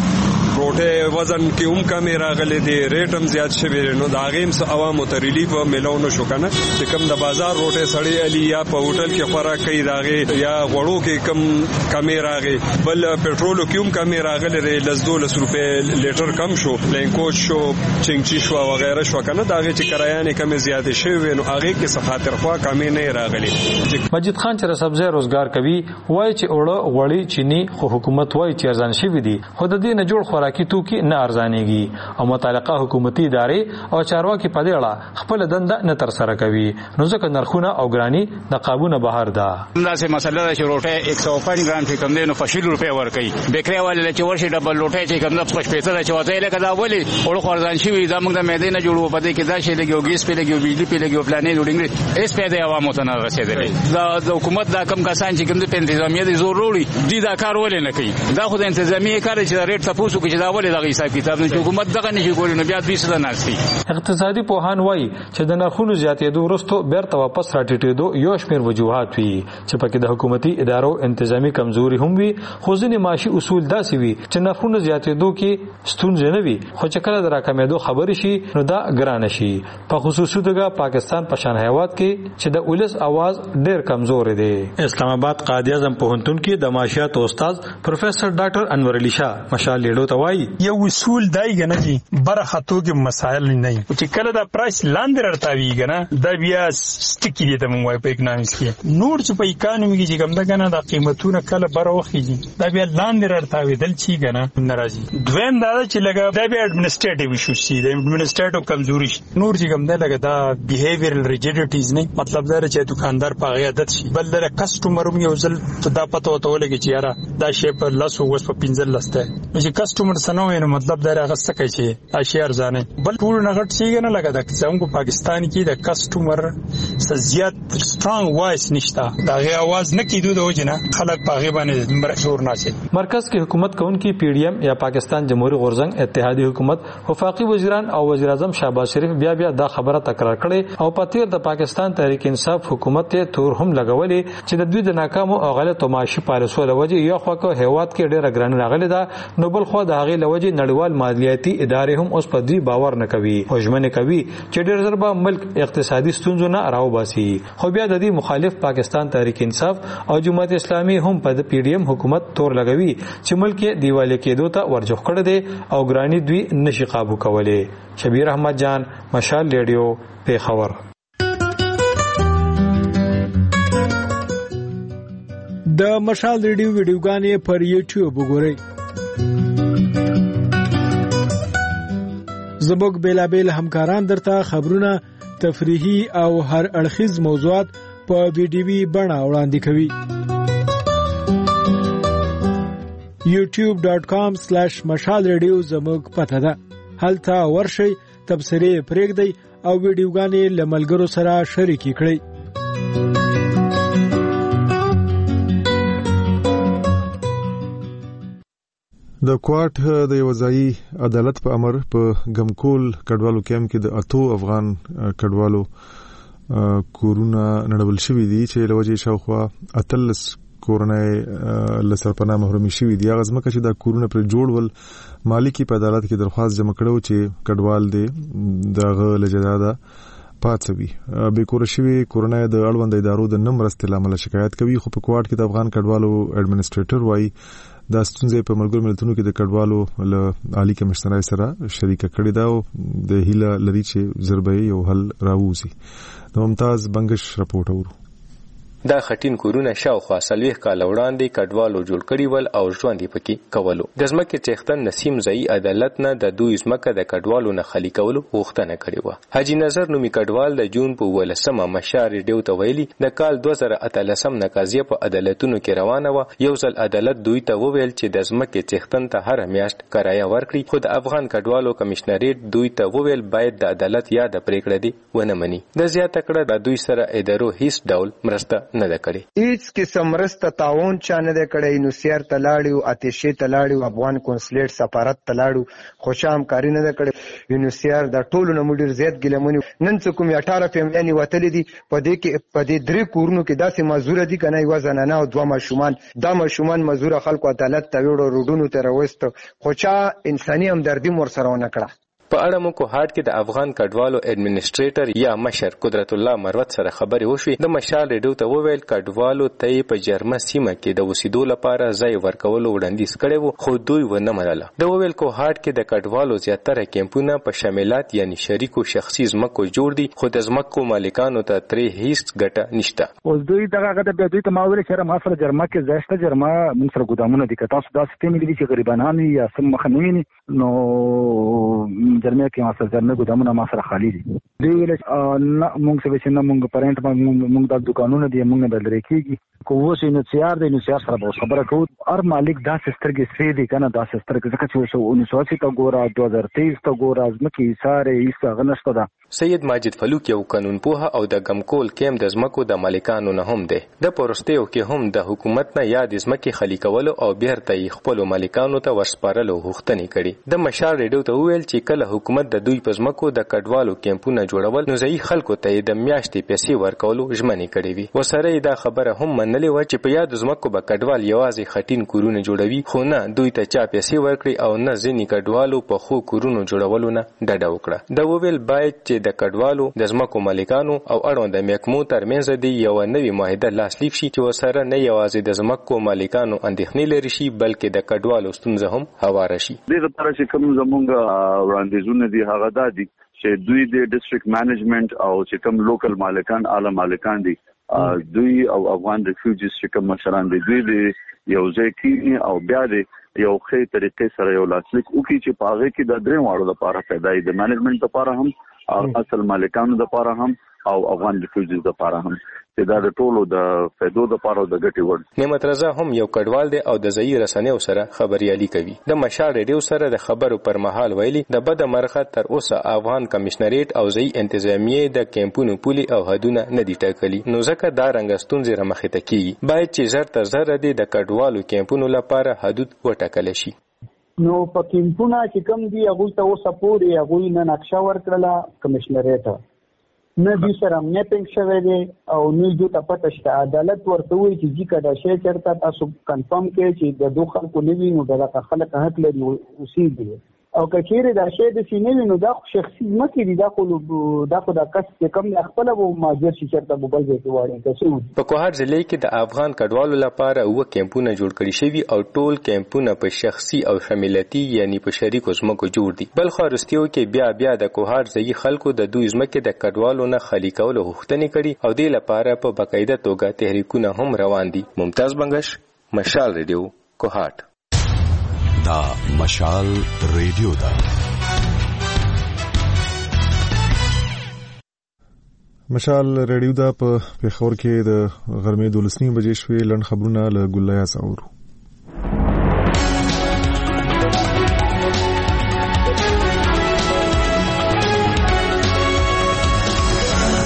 S20: روټه وزن کې هم کمې راغلي دي ریټ هم زیات شوی نو دا غیم س عوامو ته ریلیف ملو نو شو کنه چې کم د بازار روټه سړی علي یا په هوټل کې خوراک کوي راغې یا غوړو کې کم کمې راغې بل پټرولو کې هم کمې راغلي ری لز 12 روپے لیټر کم شو لینکوچ شو چنګچی شو وغیرہ شو کنه دا غي چې کرایانه کم زیات شوی نو هغه کې صفاتر خوا کمې نه راغلي.
S19: مجید خان چې سبزی روزګار کوي وای چې اوړه غوړی چینی خو حکومت وای چې ارزان شوی دي خو د دې نه جوړ خوراکي توکي نه ارزانيږي او متعلقه حکومتي ادارې او چارواکي په دې اړه خپل دنده نه تر سره کوي نو ځکه نرخونه او ګرانی د قابونه بهر ده.
S6: دا سه مسله ده چې روټه 105 ګرام کې کم دي نو فشل روپے ورکي بیکری والے چې ورشي ډبل روټه چې کم د 55 ده چې وځي لکه دا ولي اورو خورځان شي دا موږ د مېدې نه جوړو پدې کې دا شي لګي ګیس په لګي بجلی په لګي پلانې جوړینګ اس په دې عوامو ته نه رسیدلې دا حکومت دا کم کسان چې کوم د انتظامیه دي زور وروړي دي دا کار ولې نه کوي دا خو د انتظامیه کار چې ریټ تاسو کې دا ولې دغه حساب کتاب نه حکومت دغه نشي کولای نو بیا دوی څه نه ناشتي.
S19: اقتصادي پوهان وایي چې د نرخونو زیاتېدو وروسته بیرته واپس راټیټېدو یو شمېر وجوهات وي چې پکې د حکومتي ادارو انتظامی کمزوري هم وي خو ځینې معاشي اصول داسې وي چې نرخونو زیاتېدو کې ستونزې نه وي خو چې کله د راکمېدو خبرې شي نو دا ګران شي په خصوصي توګه پاکستان په شان هیواد کې چې د ولس आवाज ډېر کمزور دی. اسلام آباد قائد اعظم پوهنتون کې د معاشیات استاد پروفیسور ډاکټر انور علي شاه مشال لیډو ته وایي
S21: یو اصول دای کنه چې برخه توګه مسائل نه چې کله دا پرایس لاندې راتاوي کنه دا بیا سټیکی دي ته موږ په اکونومیکس کې نور چې په اکونومي کې کوم دا کنه دا قیمتونه کله بر وخیږي دا بیا لاندې راتاوي دل چی کنه ناراضي. دویم دا چې لګا دا بیا اډمنسټریټیو ایشو شي د اډمنسټریټیو کمزوري نور چې کوم دا لګا دا بیهیویرل ریجیډیټیز نه مطلب دا چې دکاندار په عادت شي بل د کسٹمر یو ځل دا پته وته ولګي چې یاره دا شی په لاسو وس په 15 لسته چې کسٹمر سنوي نو مطلب دا راغسته کوي چې اشیاء ارزانه بل ټول نه غټ شي نه لګا د څنګه پاکستان کې د کسٹمر زیات سترونګ وایس نشته دا غي आवाज نه کیدو د وجنه خلک په غي باندې مرزور ناشي.
S19: مرکز کې حکومت کوونکی پی ډی ایم یا پاکستان جمهوریت غورزنګ اتحادیه حکومت وفاقي وزیران او وزیر اعظم شهباز شریف بیا دا خبره تکرار کړي او په تیر د پاکستان تحریک انصاف حکومت ته تور هم لګولې چې د دوی د ناکامو او غلطو معاشي پالیسو لوجه یو خو کو هیواد کې ډېر ګران راغلي دا نو بل خو د هغه لوجه نړیوال مالیاتي ادارې هم اوس په دې باور نه کوي او ژمنه کوي چې ډېر زر به ملک اقتصادي ستونزو نه راو باسي. خو بیا د دې مخالف پاکستان تحریک انصاف او جماعت اسلامي هم په پی ډی ایم حکومت تور لګوي چې ملک دیواله کېدو ته ورجوخ کړی دی او ګرانی دوی نشي قابو کولای. شبیر احمد جان مشال ریډیو پیښور.
S12: د مشال ریډیو ویډیوګانې پر یوټیوب وګورئ. زموږ بیلابیل همکاران درته خبرونه تفریحي او هر اړخیز موضوعات په ویډیوي بڼه وړاندې کوي. youtube.com/مشال ریډیو زموږ پته ده. هلته ورشئ تبصرې پرېږدئ او ویډیوګانې له ملګرو سره شریکې کړئ.
S1: د کوټ د وزایي عدالت په امر په غمکول کډوالو کیمپ کې د 8 افغان کډوالو کورونا نړول شوې دي چې لوجه شاوخوا اتلس کورونای لسرپنا محرومي شوې دي. هغه ځمکه چې د کورونا پر جوړول مالکی په عدالت کې درخواست جمع کړو چې کډوال دي دغه لجداده پاتوي به کور شوی کورونا د اړوند ادارو د نمرست لامل شکایت کوي. خو په کوټ کې د افغان کډوالو اډمنسټریټر وایي دا ستونزې په ملګرو ملتونو کې د کډوالو له عالی کمشنر سره شریک کړي دا او د هیله لري چې ضربه یو حل راوځي. ممتاز بنگش رپورټ اورو.
S2: دا خټین کورونه شاوخوا 40 کال وړاندې کډوالو جوړ کړي ول او ژوند یې پکې کولو. د ځمکې څښتن نسیم زئی عدالت نه د دوی ځمکه د کډوالو نه خالي کولو غوښتنه کړې و. حاجی نظر نومي کډوال د جون په 18مه مشار ریډیو ته ویلي د کال 2013 نقاضیه په عدالتونو کې روانه و. یو ځل عدالت دوی ته وویل چې د ځمکې څښتن ته هر میاشت کرایه ورکړي، خو د افغان کډوالو کمشنریټ دوی ته وویل باید د عدالت یا د پریکړه دی ونه مني. د زیاته کړه د دوی سره ادارو هیڅ ډول مرسته نه ده کړې.
S22: هیڅ قسم مرسته تعاون چا نه ده کړی. نو سیار تلاړو، اتشې تلاړو، افغان کونسلیټ سفارت تلاړو، خوشام کاری نه ده کړی. نو سیار د ټولو نه مډیر زیات ګلمونی نن څه کوم 18 فیملی وتلې دي په دې کې په دې درې کورونو کې داسې مزور دي کنه یو زنانه او دوه ماشومان. دا ماشومان مزور خلکو عدالت ته وړو روډونو ته راوست، خو چا انساني همدردي مور سره ونه کړه.
S2: په اړه مو کوهاټ کې د افغان کډوالو اډمنسټریټر یا مشر قدرت الله مروت سره خبرې وشوې. د مشال ریډیو ته وویل کډوالو ته په جرمه سیمه کې د وسیدو لپاره ځای ورکولو وړاندیز کړی وو، خو دوی ونه منله. د وویل کوهاټ کې د کډوالو زیاتره کیمپونه په شاملات یعنی شریکو شخصي ځمکو جوړ دي، خو د ځمکو مالکانو ته ترې هیڅ ګټه نشته.
S23: اوس دوی دغه د دوی ته ما ویل چې ما سره جرمه کې ځایسته جرمه موږ سره ګودامونه دي، که تاسو دا سیستم دي چې غریبانان یا سم مخ نه ویني نو جرمه کې ما سره نه ګودامونه ما سره خالی دي. دوی ویل نه موږ څه چې نه موږ پرنټ موږ د دکانونو دي موږ نه بدل کېږي. کو اوس نو سیار دی، نو سیار سره به خبره کوو. هر مالک دا سترګې سری دی کنه، دا سترګې ځکه چې 1980 ته ګوره 2023 ته ګوره ځمکې ساره ایسته غنښت ده.
S2: سید ماجد فلوک یو قانون پوها او د غمکول کیم د ځمکو د مالکانو نه هم دی. د پرستیو کې هم د حکومت نه یا د ځمکې خالی کولو او بیرته یې خپل مالکانو ته ورسپارلو غوښتنې کړي. د مشال ریډیو ته وویل چې کله حکومت د دوی په ځمکو د کډوالو کیمپونه جوړول نو ځای خلکو ته د میاشتې پیسې ورکولو ژمنې کړې وي. وسره دا خبره هم منلې و چې په یاد ځمکو به کډوال یوازې خټین کورونه جوړوي، خو نه دوی ته چا پیسې ورکړي او نه ځینې کډوالو په خو کورونو جوړولو نه ډډه وکړه. د وویل باید چې د کډوالو د ځمکو مالکانو او اړوند محکمو ترمنځ د یو نوې معاهده لاسلیک شي چې وسره نه یوازې د ځمکو مالکانو اندېښنې لري شي بلکې د کډوالو ستونزه هم هواره شي.
S24: دغه لپاره چې کوم زمونږ وړاندیزونه دي هغه دا دي چې دوی د ډیسټریکټ مینجمنت او چې کوم لوکل مالکان اعلی مالکان دي دوی او افغان ریفیوجیز چې کوم مشران دي دوی د یو ځای کې او بیا د یو ښه طریقې سره یو لاسلیک وکړي چې په هغه کې د درې واړو لپاره پیدا د مینجمنت لپاره هم اصل مالکانو لپاره هم او افغان ریفیوجیز لپاره هم چې دا د ټولو د فائدو لپاره او د ګټې وړ.
S2: نعمت رضا هم یو کډوال دی او د ځایي رسنیو سره خبريالي کوي. د مشال ریډیو سره د خبرو پر مهال ویلي د بده مرغه تر اوسه افغان کمشنریټ او ځایي انتظامیه د کیمپونو پولي او حدونه نه دي ټاکلي، نو ځکه دا رنګ ستونزې رامخې ته کیږي. باید چې زر تر زر د کډوالو کیمپونو لپاره حدود وټاکل شي.
S25: نو په کیمپونه چې کوم دي هغه ته اوسه پورې هغه نه نقشه ورکړله کمشنریټ نه دي سره میپینګ شوی دی او نه جو ته پته شته. عدالت ورته وایي چې ځکه دا شی چېرته تاسو کنفرم کړئ چې د دوه خلکو نه وي نو دغه خلک حق لري اوسېږي، او که چیرې دا شی د سینې وي نو دا خو شخصي ځمکې دي، دا خو دا کس چې کوم خپله به مهاجر شي چېرته به بل ځای کې واړي که
S2: په کوهاټ ضلع کې د افغان کډوالو لپاره 9 کیمپونه جوړ کړي شوي او ټول کیمپونه په شخصي او شاملتي یعنی په شریکو ځمکو جوړ دي. بل خارستیو کې بیا د کوهاټ ځایي خلکو د دوی ځمکې د کډوالو نه خالي کولو غوښتنې کړي او دې لپاره په باقاعده توګه تحریکونه هم روان دي. ممتاز بنگش، مشال ریډیو، کوهاټ.
S26: دا مشال ریډیو دا
S1: مشال ریډیو دا په پیښور کې د غرمې 12 بجې شوې. لړ خبرونه له ګلیا ساورو.
S27: د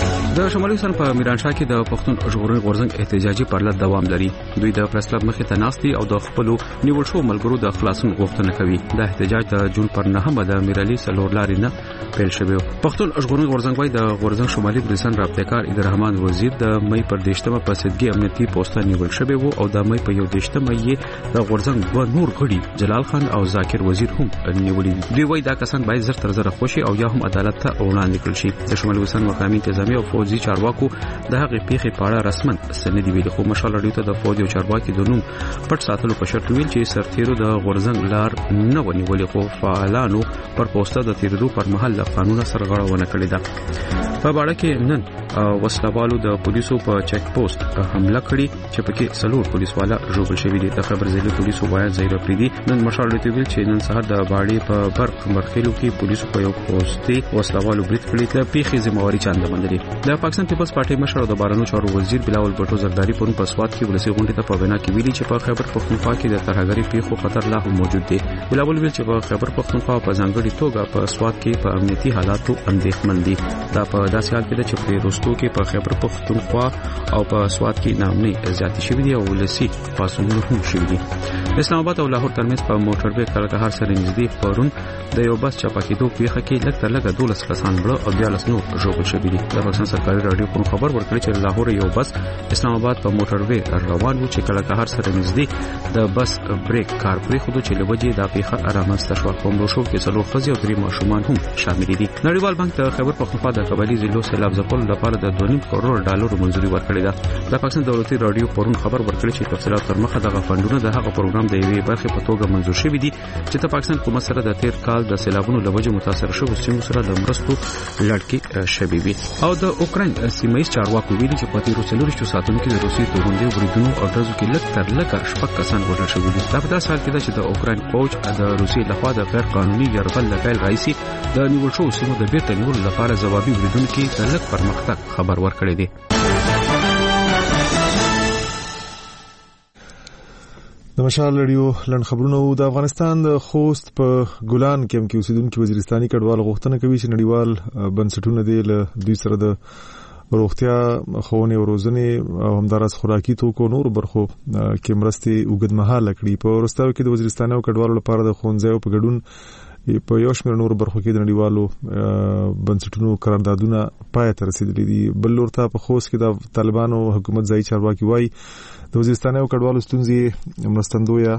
S3: د شمالي وزیرستان په میرانشاه کې د پښتون ژغورنې غورځنګ احتجاجي پرلط دوام لري. دوی د پریس کلب مخې ته ناست دي او د خپلو نیول شو ملګرو د خلاصون غوښتنه کوي. د احتجاج د جون پر 9 د میرعلي څلور لارې نه پیل شوی. پښتون ژغورنې غورځنګ وايي د غورځنګ شمالي وزیرستان رابطه‌کار عبدالرحمن وزیر د مې پر 10مه په سیدګي امنیتي پوسټ نیول شوی وو او د مې په 10مه یې د غورځنګ دوه نور غړي جلال خان او ذاکر وزیر هم نیولي دي. دوی وايي دا کسان باید زر تر زر خوشي او یا هم عدالت ته وړاندې کړل شي. د شمالي وزیرستان مقامي انتظامی او فوجي چارواکو د هغې پیښې په اړه رسمن سند ویلي، خو مشال رادیو ته د فوج او چارواکي د نوم پټ ساتلو په شرط ویل چې سرتیرو د غورځنګ لار نه ونیولې، خو فعالانو پر پوسټه د تیرېدو پر مهال د قانون سرغړونه کړې ده. په باړه کې نن وسلوالو د پولیسو په چک پوسټ حمله کړې چې پکې 4 پولیسوالا ژوبل شوي دي. د خبر ضلع پولیسو بیان ظاهر افریدي نن مشال رادیو ویل چې نن سهار د باړې په برق مرخیلو کې پولیسو په یو پوسټي وسلوالو برید کړی ته پیښې ذمہواری چاند باندې. د پاکستان پیپلز پارټي مشر او د بهرنیو چارو وزیر بلاول بټو زرداری پرون په سوات کې ولسی غونډه ته په وینا کې ویلي چې په خیبر پختونخوا کې د ترهګری پیښو خطر لا هم موجود دی. بلاول ویل چې په خیبر پختونخوا په ځانګړي توګه په سوات کې په امنیتي حالاتو اندېښمن دي. دا په داسې حال کې ده چې په روستو کې په خیبر پختونخوا او په سوات کې نامنۍ زیاتې شوې دي او ولسی پاسونو هم شوي دي. اسلام آباد او لاهور ترمنځ په موټر وې کلکهار سره نږدې پرون د یو بس چپا کېدو پیښه کې لږ تر لږه 12 کسان مړه او 14 نور ژوبل شوي دي. د پاکستان سرکاري رادیو په خبر ورکړی چې لاهور یو بس اسلام آباد په موټر وې روان و چې کلکهار سره نږدې د بس بریک کار پرېښودو چې لوجې د پیښه رامنځته شوه. په مړو شو کې 4 ښځې او 3 ماشومان هم شامل دي. نړیوال بانک د خیبر پختونخوا د قبایلي ضلعو سیلاب ځپلو لپاره د 2.5 کروڑ ډالر منځوري ورکړې ده. د پاکستان دولتي رادیو پرون خبر ورکړی چې تفصیلات تر مخه دغه فندونه د هغه پروګرام د یوې برخې په توګه منځور شوي دي چې د پاکستان حکومت سره د تیر کال د سیلابونو لوجې متاثر شوو سیمو سره د مرستو لړکې شوي وي. او د اوکراین سیمایي چارواکو ویلي چې په تیرو 4 ساعتونو کې د روسي توغندي بریدونو او ډزو کې لږ تر لږه 6 کسان وژل شوي دي. دا په داسې حال کې ده چې د اوکراین فوج د روسي لخوا د غیر قانوني یرغل له پیل راهیسې د نیول شوو سیمو د بیرته نیولو لپاره ځوابي بریدونو کې د لږ پرمختګ خبر ورکړی دی.
S1: د مشال رادیو لن خبرونه د افغانستان د خوست په ګلان کېم کې اوسیدونکو وزیرستاني کډوال غوښتنه کوي چې نړیوال بنسټونه د دوی سره د روغتیا ښوونې او روزنې او همداراز خوراکي توکو نور برخو کې مرستې اوږدمهاله کړي. په وروستیو کې د وزیرستان او کډوالو لپاره د ښوونځیو په ګډون په یو شمېر نور برخو کې د نړیوالو بنسټونو قراردادونه پای ته رسیدلي دي. بل لور ته په خوست کې د طالبانو حکومت ځای چارواکي وایي د وزیرستان او کډوالو ستونزې مرستندویه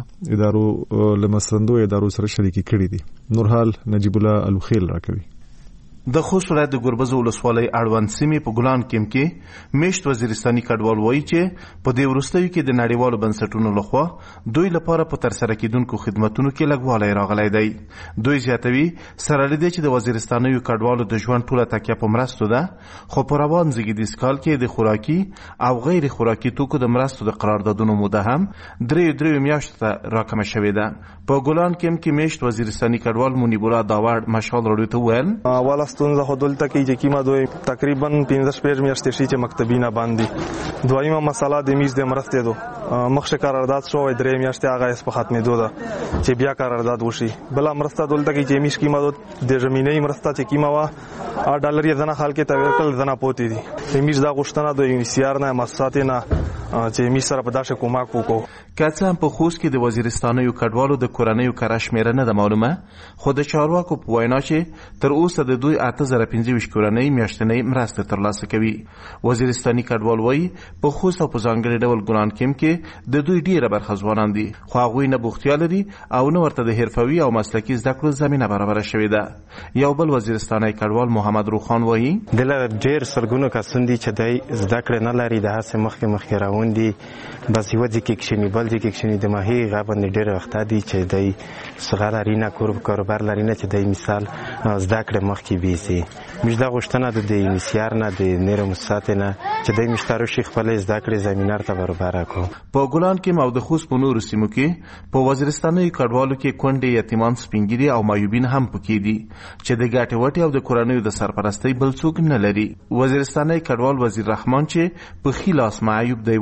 S1: ادارو سره شریکي کړي دي. نور حال نجیب الله الوخیل راکوي.
S5: د خوست ولایت د ګربز ولسوالۍ اړوند سیمې په ګلان کېم کې میشت وزیرستاني کډوال وایي چې په دې وروستیو کې د نړیوالو بنسټونو لخوا دوی لپاره په ترسره کېدونکو خدماتونو کې لږوالی راغلی دی. دوی زیاتوي سره له دې چې د وزیرستانیو کډوالو د ژوند ټوله تکیه په مرستو ده، خو په روان زیږدیز کال کې د خوراکي او غیر خوراکي توکو د مرستو د قراردادونو موده هم 3 میاشتو ته راکمه شوې ده. په ګلان کېم کې میشت وزیرستاني کډوال منیب الله داوړ مشال رادیو ته وویل
S7: ستونزه خو دلته کې چې کیمه دوی تقریبا 15 میاشتې شي چې مکتبي نه باندې. دویمه مسله د میز د مرستې دو مخشه قرارداد شو 3 میاشتې هغه اس په ختمېدو ده چې بیا قرارداد وشي. بل مرسته دلته کې چې میش کیمه د زمینی مرسته چې کیمه وا $1 یې ځنه خلک ته ورکل ځنه پوتې دي. میش دا غوښتنه د یونیسیار نه مؤسسات نه چې میش سره په داسې کومک وکړو.
S5: که څه هم په خوست کې د وزیرستانیو کډوالو د کورنیو کره شمېره نه ده معلومه، خو د چارواکو په وینا چې تر اوسه د دوی 8025 کورنۍ میاشتنۍ مرسته ترلاسه کوي. وزیرستاني کډوال وایي په خوست او په ځانګړي ډول ګلان کېم کې د دوی ډیره برخه ځوانان دي، خو هغوی نه بوختیا لري او نه ورته د حرفوي او مسلکي زده کړو زمینه برابره شوې ده. یو بل وزیرستاني کډوال محمد روخان وایي
S9: دله ډیر سرګونو کسان دي چې دای زده کړې نه لري، د هڅه مخکې روان دي، بس یو ځکه کې بل ځکه کې د ماهي غبن ډیر وخت دي چې دای صغار لري نه کاروبار لري نه چې دای مثال زده کړې مخکې بیسي. موږ دا غوښتنه د انیسیار نه د نیر مؤسسات نه چې دای مشترو شي خپل زده کړې زمينه ته برابر کړو.
S5: په ګلان کې او د خوست په نورو سیمو کې په وزیرستاني کډوالو کې کونډې یتیمان سپینګری او مایوبین هم پکې دي چې د ګټې وټې او د کورنیو د سرپرستۍ بل څوک نه لري. وزیرستاني کډوال وزیر رحمان چې په خلاص معیوب دی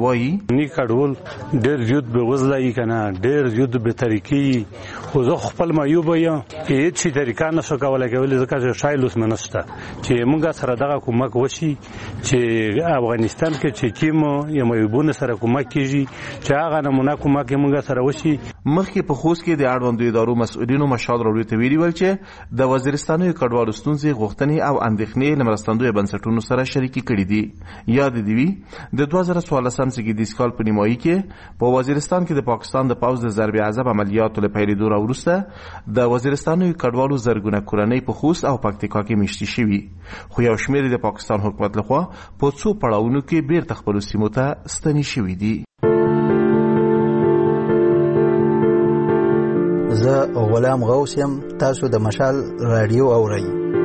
S5: وایي
S4: نی کډول ډېر یود به وزلای کنه ډېر یود به طریقې خو زه خپل معیوب یم هیڅ طریقه نشو کولای ځکه شایلوس منسته چې موږ سره دغه کومک وشي چې افغانستان کې چې کیمو یم معیوبونه سره کومک کیږي چې هغه نمونه کومک موږ سره وشي.
S5: مخکې په خوست کې د اړوندو ادارو مسؤلینو مشال راوړي ته ویلي ول چې د وزیرستاني کډوالو ستونزې غوښتنې او اندېښنې له مرستندوی بنسټونو سره شریکي کړي دي. یاد دی وی د 2014 زیږدیز کال په نیمایي کې په وزیرستان کې د پاکستان د پوځ د ضرب عذاب عملیاتو له پیلېدو وروسته د وزیرستاني کډوالو زرګونه کورنۍ په خوست او پکتیکا کې میشتي شوي خو یو شمېر د پاکستان حکومت لخوا په څو پړاوونو کې بیرته خپلو سیمو ته ستنې شوي دي.
S10: زه غلام غوث یم، تاسو د مشال رادیو اورئ.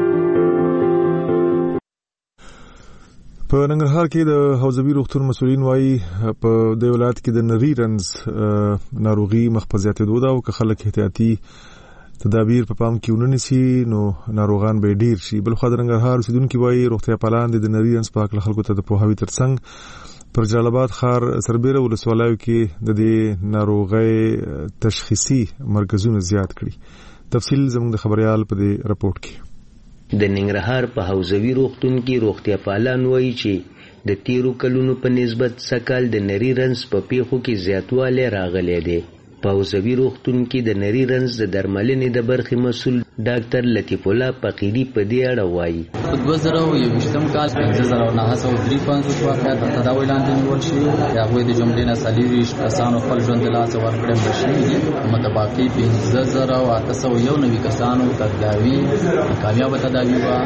S1: په ننګرهار کې د حوزوي روغتون مسؤلین وایي په د ولایت کې د نری رنز ناروغي مخ په زیاتېدو ده او که خلک احتیاطي تدابیر په پام کې ونیسي نو ناروغان به ډیر شي. بل خو د ننګرهار اوسیدونکو وایي روغتیا پالان د نری رنز په اړه خلکو ته د پوهاوي ترڅنګ پر جلال آباد ښار سربیره ولسوالیو کې د دې ناروغۍ تشخیصي مرکزونه زیات کړي. تفصیل زموږ د خبريال په دې راپورټ کې.
S11: د ننګرهار په حوزوي روغتون کې روغتیا پالان وایي چې د تیرو کلونو په نسبت سکال د نری رنز په پیښو کې زیاتوالی راغلی دی. په حوزوي روغتون کې د نری رنز د درملنې د برخې مسؤل ډاکټر لطیف الله فقیری په دې اړه وایي.
S13: په 2021 کال 1953 واقعات د تداوی لاندې نیول شوي د هغوی د جملې نه 40 کسانو خپل ژوند له لاسه ورکړی مړه شوي دي. متباقي 15891 کسانو تداوی کامیابه تداوی وه.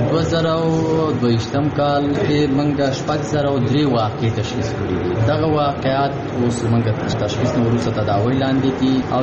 S13: 2022 کال کې موږ 6003 واقع تشخیص کړي دي. دغه واقعات اوس موږ تشخیص نه وروسته تداوی لاندې دي او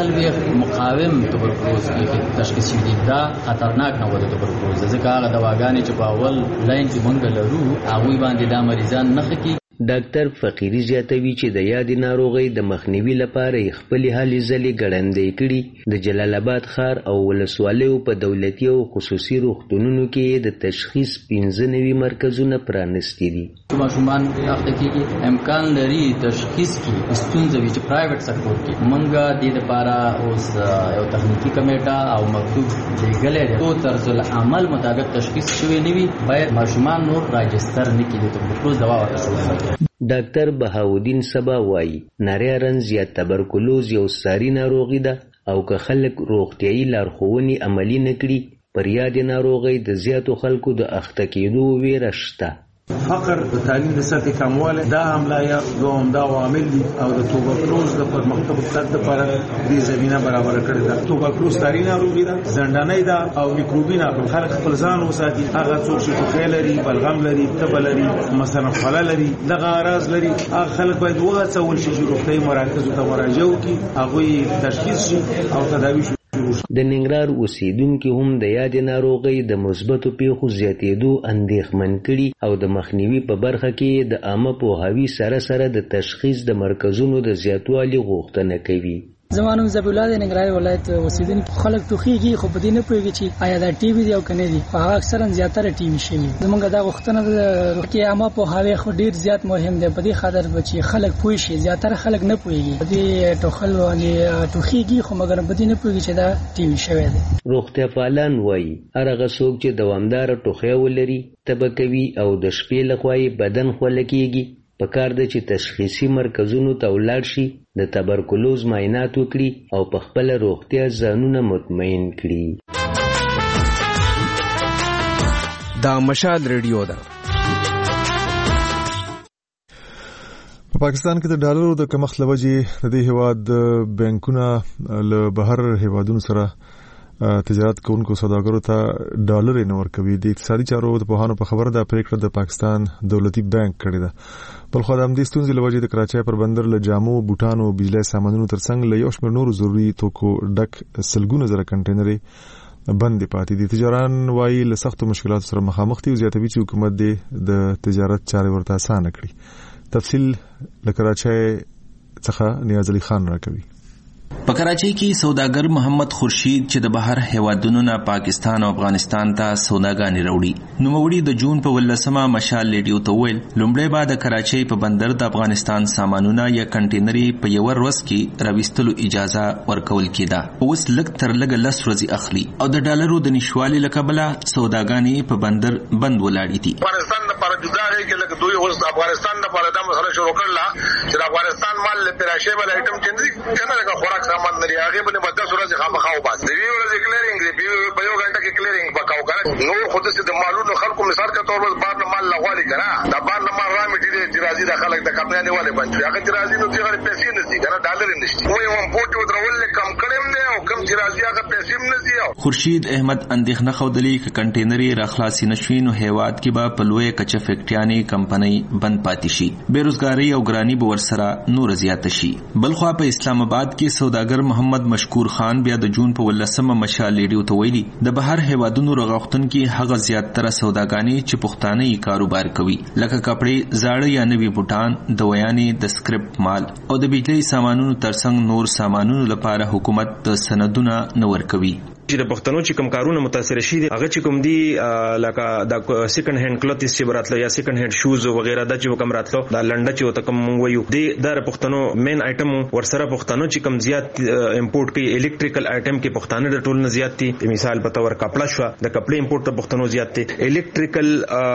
S13: 9 مقاوم تبرکلوز کې تشخیص شوي دي. دا خطرناک نه و د تبرکلوز ځکه هغه دواګانې چې په اول لاین کې موږ لرو هغوی باندې دا مریضان نه ښه کېږي.
S11: ډاکټر فقیری زیاتوي چې د یادې ناروغۍ د مخنیوي لپاره یې خپلې هلې ځلې ګړندۍ کړي. د جلال آباد ښار او ولسوالیو په دولتي او خصوصي روغتونونو کې د تشخیص 95 مرکزونه پرانیستي دي.
S13: ماشومان اخته کېږي امکان لري تشخیص کې ستونزه وي چې پرایویټ سکتور کې موږ د لپاره اوس یو تخنیکی کمیټه او مکتوب لګلې ده. او طرز العمل مطابق تشخیص شوی نه وي باید ماشومان نور راجستر نه کړي. ته تبرکلوز دوا ورته
S11: ډاکټر بهاودین سبا وایي نری رنز یا تبرکلوز یو ساري ناروغي ده او که خلک روغتیایي لارښوونې عملي نه کړي پر یادې ناروغۍ د زیاتو خلکو د اخته کېدو ویره شته.
S14: فقر د تعلیم د سطحې کموالی دا حمله یا دوام دا عوامل دي او د توبرکلوز د پرمختګ تګ لپاره دې زمینه برابره کړې ده. توبرکلوز ساري ناروغي ده، زندانۍ ده او میکروبي ناروغي. خلک خپل ځان وساتي. هغه څوک چې ټوخی لري، بلغم لري، تبه لري، مثلا خوله لري، دغه اعراض لري، هغه خلک باید وهڅول شي چې روغتیایي مراکزو ته مراجعه وکړي، هغوی تشخیص شي او تداوي شي.
S11: د ننګرهار اوسیدونکو هم د یادې ناروغۍ د مثبتو پیښو زیاتېدو اندېښمن کړي او د مخنیوي په برخه کې د عامه پوهاوي سره سره د تشخیص د مرکزونو د زیاتوالي غوښتنه کوي.
S15: زما نوم ذبیح الله د ننګرهار ولایت اوسیدونکو. خلک ټوخیږي خو په دې نه پوهېږي چې آیا دا ټي بي دی او که نه دی. هغه اکثرا زیاتره ټي بي شوي. زموږ دا غوښتنه ده چې عامه پوهاوی خو ډېر زیات مهم دی په دې خاطر چې خلک پوه شي. زیاتره خلک نه پوهېږي په دې ټوخل باندې ټوخیږي خو مګر په دې نه پوهېږي چې دا ټي بي شوی دی.
S11: روغتیا پالان وایي هر هغه څوک چې دوامداره ټوخی ولري، تبه کوي او د شپې لخوا یې بدن خوله کېږي پکار ده چې تشخیصي مرکزونو ته ولاړ شي، د تبرکلوز معاینات وکړي او په خپل روغتیا ځانونه مطمئن کړي.
S27: دا مشال ریډیو ده.
S1: په پاکستان کې د ډالرو د کمښت لوجې د دې هیواد بانکونه له بهر هیوادونو سره تجارت کوونکو سوداګرو ته ډالر نه ورکوي. د اقتصادي چارو د پوهانو په خبره ده پریکړه د پاکستان دولتي بانک کړې ده. بل خو د همدې ستونزې له وجې د کراچۍ پر بندر له جامو، بوټانو، بجلی سامانونو ترڅنګ له یو شمېر نورو ضروري توکو ډک سلګونه زره کنټینرې بندې پاتې دي. تجاران وایي له سختو مشکلاتو سره مخامخ دي او زیاتوي چې حکومت دې د تجارت چارې ورته اسانه کړي. تفصیل له کراچۍ څخه نیاز علي خان راکوي.
S6: په کراچۍ کې سوداګر محمد خورشید چې د بهر هیوادونو نه پاکستان او افغانستان ته سوداګانې راوړي نوموړي د جون په 18مه مشال ریډیو ته ویل لومړی به د کراچۍ په بندر د افغانستان سامانونه یا کنټینري په یو ورځ کې راوستلو اجازه ورکول کېده اوس لږ تر لږه 10 ورځې اخلي او د ډالرو د نشوالي له کبله سوداګانې په بندر بند ولاړې دي.
S8: افغانستان لپاره جدا دی چې لکه دوی اوس افغانستان لپاره د مسله شروع کړل چې د افغانستان مال له پراشیبل آیټم چندري کنه د خوراک سامان لري هغه باندې په 10 ورځې خامخاو باسي دی ورځې کلیرینګ دی په یو غنټه کې کلیرینګ وکاو کنه نور خود څه د مالونو خلکو مثال کې تور بس بار مال لغوالي کنه دا بار مال را میټی دی راځي د خلک د کمپنۍ والے باندې هغه راځي نو چې هغه پیسې نشي کنه ډالر نشي وای هم پورټ ودرول کم کړم دی او کم چې راځي هغه پیسې نشي.
S6: خورشید احمد اندېښنه خودلی ک کنټینري راخلاصي نشوي نو هیواد کې به په لوی کچه فیکټریانې کمپنۍ بند پاتې شي بیروزګاری او ګرانی به ورسره نور زیات شي. بلخوا په اسلام آباد کې سوداګر محمد مشکور خان بیا د جون په 18مه مشال ریډیو ته ویلي د بهر هیوادونو رغښتون کې هغه زیاتره سوداګانې چې پښتانه یې کاروبار کوي لکه کپړې زاړه یا نوي بوټان دوايانې د سکرپ مال او د بجلی سامانونو ترڅنګ نور سامانونو لپاره حکومت د سندونه نه ورکوي.
S16: چې د پښتنو چې کم کارونه متاثر شي هغه چې کوم دي لکه د سیکنډ هاند کلوتس چې براتلو یا سیکنډ هاند شوز وغیرہ د چې کوم راتلو د لنډه چې وته کوم وایو د پښتنو مین آیټم ورسره پښتنو چې کوم زیات امپورټ کوي الکتریکل آیټم کې پښتانه د ټول نه زیات دي مثال په تور کپڑا شو د کپڑے امپورټ ته پښتنو زیات دي الکتریکل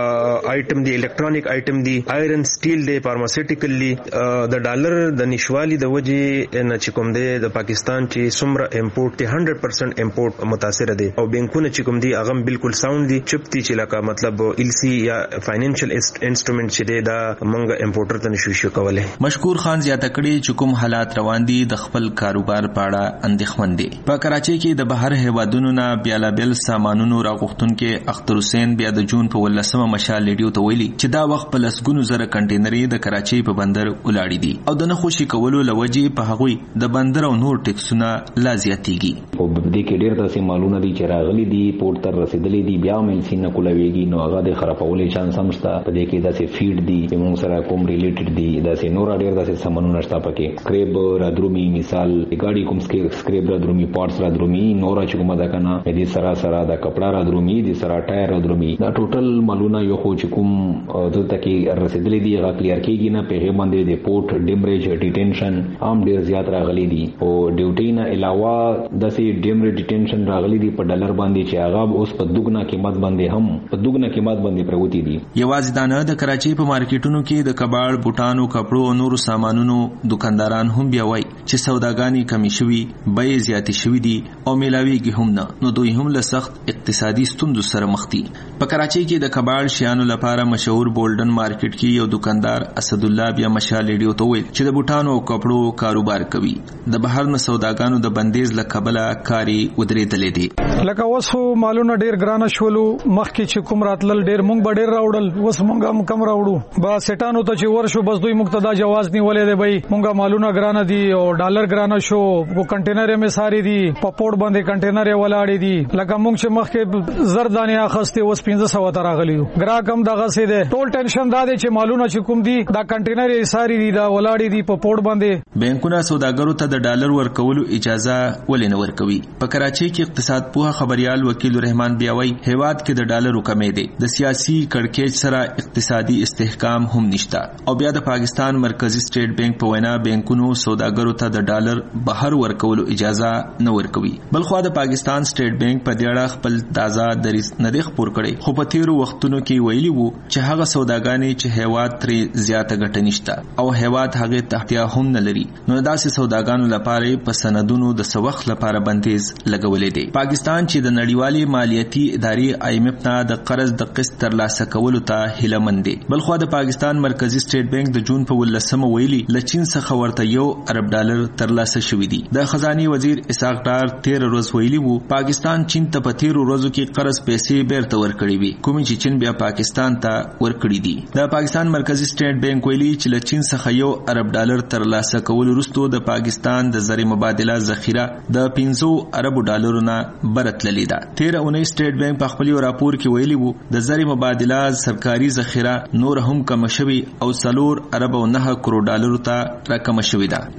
S16: آیټم دي الکترونیک آیټم دي آیرن سټیل دي فارماسیوټیکل دي د ډالر د نشوالي د وجې نه چې کوم دي د پاکستان چې څومره امپورټ دي 100% امپورټ متاثر دي او بانکونه چې کوم دي هغه بالکل ساوند دي چپتي چې لکه مطلب ایلسی یا فاینانشل انسټرومنټ چې دی دا منګ امپورټر ته نشو کولای.
S6: مشکور خان زیاته کړي چې کوم حالات روان دي د خپل کاروبار په اړه اندېښمن دي. په کراچۍ کې د بهر هیوادونو نه بیلابل سامانونو راغښتونکو اختر حسین بیا د جون په 18مه مشال ریډیو ته ویلي چې دا وخت په لسګونو زره کنټینري د کراچۍ په بندر ولاړې دي او د نه خوشي کولو لوجې په هغوی د بندر او نور ټیکسونه لا زیاتېږي.
S17: په دې کې ډېر داسې مالونه دي چې راغلي دي پورت تر رسیدلې دي بیا مل سینه کولويږي نو هغه د خرابولې چانس هم شته. په دې کې داسې فیډ دي چې موږ سره کوم ریلیټډ دي داسې نور ډېر داسې سامانونه شته پکې سکریب رادرومي مثال ګاډي کوم سکریب رادرومي پارټس رادرومي نور چې کومه ده کنه دې سره د کپڑا رادرومي دې سره ټایر رادرومي دا ټوټل مالونه یو خو چې کوم دلته کې رسیدلې دي هغه کلیر کېږي نه په باندې د پورت ډیمریج ډیټینشن هم ډېر زیات راغلي دي او ډیوټي نه علاوه داسې ډیمریج ډیټینشن راغلي دي په ډالر باندې چې هغه اوس په دوګنا قیمت باندې هم په دوګنا قیمت باندې پروتي دي.
S6: یوازې دا نه د کراچۍ په مارکیټونو کې د کباړ بوټانو کپړو او نورو سامانونو دکانداران هم بیا وایي چې سوداګانې کمی شوي بیې زیاتې شوي دي او میلاویږي هم نه نو دوی هم له سخت اقتصادي ستونزو سره مخ دي. په کراچۍ کې د کباړ شیانو لپاره مشهور بولډن مارکیټ کې یو دکاندار اسد الله بیا مشال ریډیو ته ویل چې د بوټانو او کپړو کاروبار کوي د بهر نه سوداګانو د بندیز لکبله کاری ودرېدلې دي.
S18: لکه وسو مالونه ډیر ګرانه شولو مخکې چې کوم راتلل ډیر مونږ به ډیر راوړل وس مونږ هم کم راوړو با سټانو ته چې ورشو بس دوی مقتدا جواز نیولې دی بھائی مونږه مالونه ګرانه دي او ډالر ګرانه شو کو کنټینر یې ساري دي په پورت باندې کنټینر یې ولاړې دي لکه مونږ چې مخکې زردانه اخسته وس 1500 ته راغلیو ګراک هم دغه سي دي ټول ټینشن دا دي چې مالونه چې کوم دي دا کنټینر یې ساري دي دا ولاړې دي په پورت باندې.
S6: بانکونه سوداګرو ته د ډالر ورکولو اجازه ولې نه ورکوي. په کراچۍ کې اقتصاد پوها خبريال وکیل رحمان بیاوی هیواد کې د ډالرو کمې دي د سیاسي کړکېچ سره اقتصادي استحکام هم نشته او بیا د پاکستان مرکزی سټیټ بانک په وینا بانکونو سوداګرو ته د ډالر بهر ورکولو اجازه نه ورکوي. بلخوا د پاکستان سټیټ بانک په دې اړه خپل تازه دریځ نه دی خبر کړی خو په تیرو وختونو کې ویلي وو چې هغه سوداګانې چې هیواد ترې زیاته ګټه نشته او هیواد هغه تحتیا هم نه لري نو داسې سوداګانو لپاره په سندونو د سوخ لپاره بندیز لګولې دي. پاکستان چې د نړیوالې مالیاتي ادارې IMF نه د قرض د قسط ترلاسه کولو ته هیله مند دي. بلخوا د پاکستان مرکزی سټیټ بانک د جون په 18مه ویلي ل چین څخه ورته $1 ارب ترلاسه شوی دي. د خزاني وزیر اسحاق ډار 13 ورځ ویلي وو پاکستان چین ته په 13 ورځو کې قرض پیسې بیرته ورکړي وي کوم چې چین بیا پاکستان ته ورکړي دي. د پاکستان مرکزی سټیټ بانک ویلي چې ل چین څخه $1 ارب ترلاسه کول وروسته د پاکستان د زر مبادله ذخیره د $15 ارب نه برتللې ده. 13 اونۍ سټیټ بانک په خپل راپور کې ویلي وو د زر مبادله سرکاري ذخیره نور هم کم شوي او $4.9 کروڑ ته راکم شوې ده. نیاز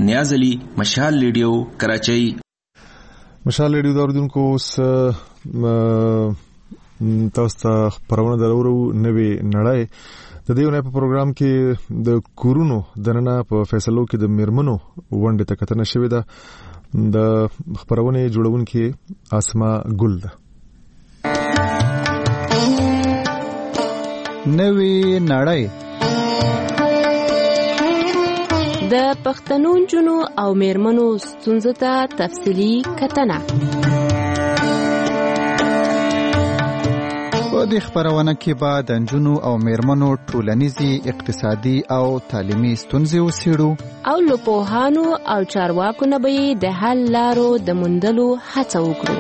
S6: ولی مشال ریډیو کراچۍ.
S1: مشال ریډیو اوریدونکو تاسو ته خبرونه درورو نوې نړۍ د دې ونه په پروګرام کې د کورونو دننه په فیصلو کې د میرمنو ونډه ته کتنه شوې ده. د خبرونه جوړونکې اسما ګل ده.
S12: نوې نړۍ
S19: د پښتنو جنو او میرمنو ستونزو ته تفصیلی کتنه.
S12: په دې خبرونه کې به د جنو او میرمنو ټولنیزي، اقتصادي او تعلیمي ستونزې وڅېړو
S19: او له پوهانو او چارواکو نه به د حل لارو د موندلو هڅه وکړو.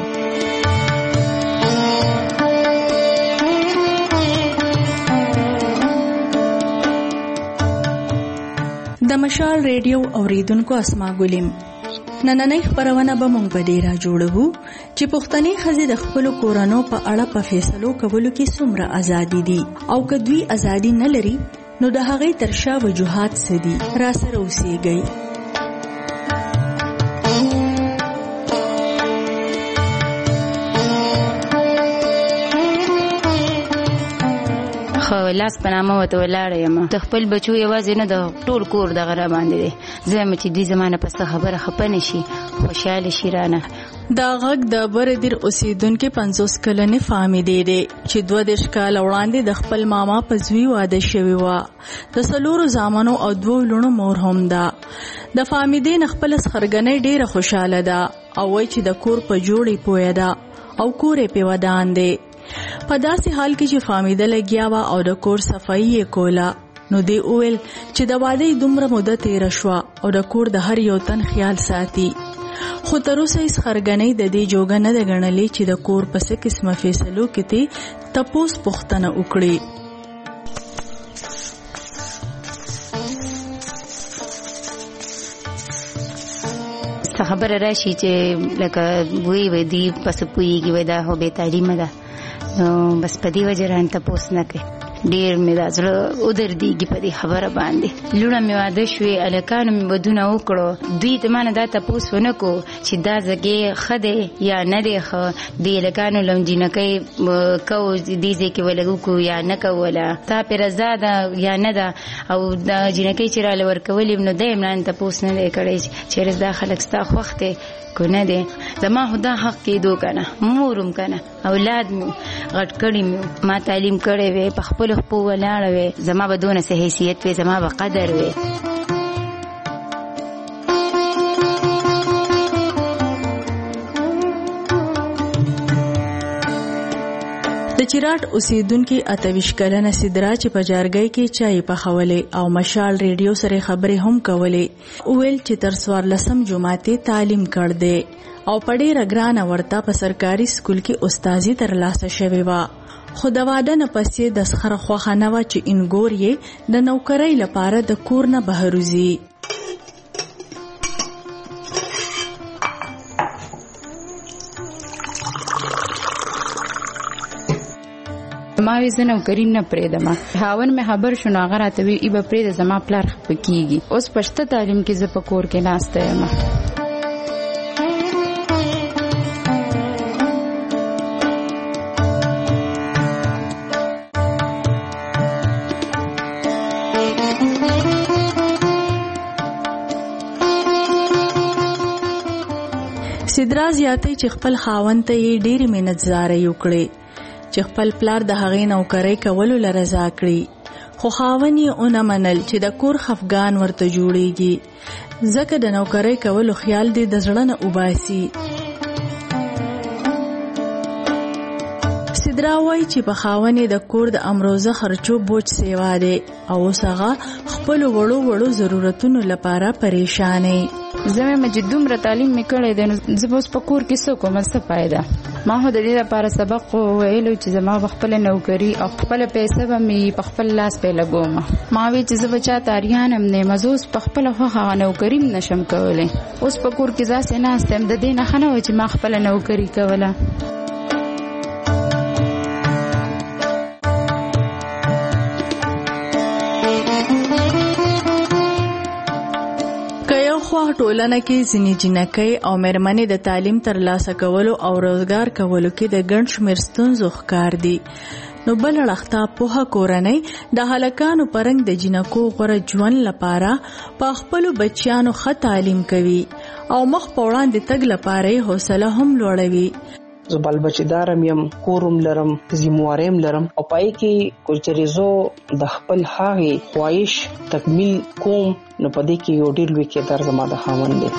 S20: د مشال ریډیو اوریدونکو اسما ګلیم، نننۍ خبرونه به مونږ په ډیره جوړو چې پښتني ښځې د خپل کورونو په اړه په فیصلو کولو کې څومره ازادي دي او کدوې ازادي نه لري نو د هغې ترشا وجوهات څه دي. را سره اوسېږئ.
S21: لاس پنامه وته ولاړ یم. د خپل بچو یوازې نه د ټول کور دغه را باندې دی. زه چې دې زمانه پس خبره خپنه شي خوشاله شي رانه.
S20: دا غږ د بردیر اوسیدونکو 50 کلنې فامیلې دی چې 22 کال وړاندې د خپل ماما په زوی واده شوی و. د څلورو زامنو او 2 لونو مور هم ده. د فامیلې خپل خرګنې ډیره خوشاله ده او وایي چې د کور په جوړې پوهه ده او کورې په ودان دی. په داسې حال کې چې فامیده لګیا و او د کور صفایي یې کوله نو دی اویل چې د واده دومره مدت تیر شو او د کور د هر یو تن خیال ساتي. خو تر اوسه هیڅ خرګنۍ د دې جوګه نه ده ګڼلې چې د کور په څه قسمه فیصلو کې ته تپوس پوښتنه وکړي.
S21: خبره راشي چې لکه وی دی پس پویږي وای دا هو به تعلیم ده نو بس په دې وجه ران تاسو نه کوي. ډیر مې راځله او در دیږي په دې خبره باندې. لونه مې واده شوې الکانو مې ودونه وکړو. دوی ته مانه دا تاسو ونه کو چې دا ځګه خده یا نه دی خو دې الکانو لمجینکې کو دې ځکه ولګو کو یا نه کوله تا پر زاده یا نه دا او دا جنکې چې را لور کولې نو دیم نه تاسو نه کړی چې رضا خلک ستا خوخته کو نه دی. زما خدا حق کې دو کنه مورم کنه اولاد مې غټ کړی مې ما تعلیم کړې وې په خپل خپل ولاړ وې زما به دونه سه حیثیت وې زما به قدر وې.
S20: د چیراټ اوسیدونکو 28 کلنه سدرا چې په جارګۍ کې چای پخولې او مشال ریډیو سره خبرې هم کولې. اویل چې تر 14 جماعتي تعلیم کړ دې او په ډېر ګرانه ورته په سرکاري سکول کې استادي ترلاسه شوې و. خو د واده نه پسې د سخره خوخه نه و چې انګور یې د نوکرۍ لپاره د کور نه بهر وځي.
S21: ما وی زنه کریم نه پریدم هاون مې خبر شونه غراته وی ای به پرید زما پلار خپکیږي. اوس پښته تعلیم کې ز په کور کې ناشته یم.
S20: سدرا زیاتې چې خپل خاوند ته یې ډېری منځزاري وکړي چې خپل پلار د هغې نوکرۍ کولو لرضا کړي. خو خاوند یې اونه منل چې د کور خفګان ورته جوړیږي ځکه د نوکرۍ کولو خیال دې د زړه نه وباسي. سدرا وایي چې په خاوند د کور د امروزه خرچو بوج سیوا دی او هغه خپل وړو ضرورتونو لپاره پریشانې.
S21: زمې مجدوم را تعلیم میکړې ده نو زبوس په کور کې څه کوم څه فائدہ. ما هو د دې لپاره سبق ویلو چې زما خپل نوکری او خپل پیسې به می په خپل لاس په لګوم. ما وی چې زه بچا تاریان هم نه مزوس په خپل خو نوکری نشم کولای. اوس په کور کې ځاسه نه استم د دې نه خنه چې ما خپل نوکری کوله.
S20: خوا ټولنه کې ځینې جنکۍ او مېرمنې د تعلیم ترلاسه کولو او روزګار کولو کې د ګڼ شمېر ستونزو ښکار دي. نو بل اړخته پوهه کورنۍ د هلکانو پرنګ د جنکو غوره ژوند لپاره په خپلو بچیانو ښه تعلیم کوي او مخ په وړاندې تګ لپاره یې حوصله هم لوړوي.
S2: زه بال بچیدارم یم، کورم لرم، ذمہواریم لرم او پای کې کوچري زو د خپل هغه خواهش تکمیل کوم نو پدې کې یو ډیر لوی کېدار زما د خاوند دی.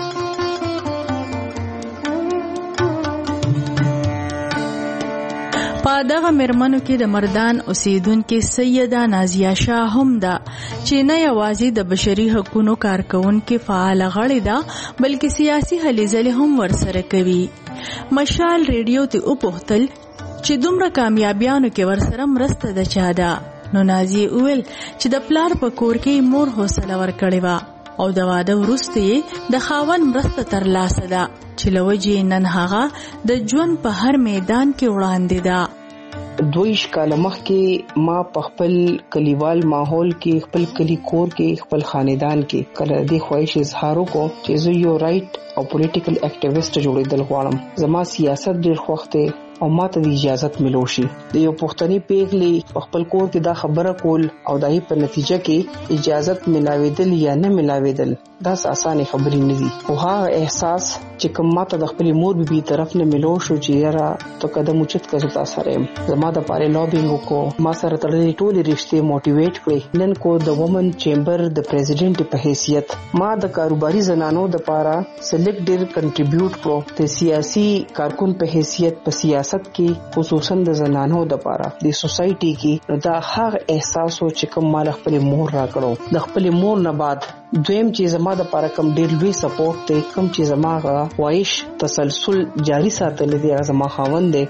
S20: په دغه مېرمنو کې د مردان اوسیدونکې سیده نازیه شاه هم ده چې نه یوازې د بشري حقوقو کارکونکې فعاله غړې ده بلکې سیاسي هلې ځلې هم ورسره کوي. مشال ریډیو ته وپوښتل چې دومره کامیابیانو کې ورسره مرسته د چا ده؟ نو نازیه وویل چې د پلار په کور کې مور حوصله ورکړې وه او د واده وروسته یې د خاوند مرسته ترلاسه ده چې له وجې نن هغه د ژوند په هر میدان کې وړاندې ده.
S2: 22 کاله مخکې ما په خپل کلیوال ماحول کې، خپل کلی کور کې، خپل خاندان کې کله د خواهش اظهار وکړ چې زه یو رائټ او پولیټیکل اکټیویسټ جوړېدل غواړم. زما سیاست ډېر خوښ دی او ماته د اجازه ملوشي. د یو پښتني پیغلې خپل کور کې دا خبره کول او دای په نتیجه کې اجازه ملاویدل یا نه ملاویدل دا اسانه خبرې نه دي. او هغه احساس چې کوم ماته د خپل مور بي طرف نه ملوشو چې یاره تو قدم اوچت کړو تاسو سره زما د پاره لابینګ وکړو، ما سره تړلې ټولې رښتې موټیویټ کړې. نن کو د وومن چیمبر د پریزیډنټ په حیثیت ما د کاروباري زنانو د پاره سلیکټ ډیر کنټریبیوټ کړو. د سیاسي کارکون په حیثیت په سیاست کې خصوصا د زنانو د پاره د سوسايټي کې دا هغه احساس او چې کوم مال خپل مور راکړو. د خپل مور نه بعد دویم چې زما د پاره کوم ډیر لوی سپورټ دی، کوم چې زما خواهش تسلسل جاری ساتل دي، زما خاوند دی.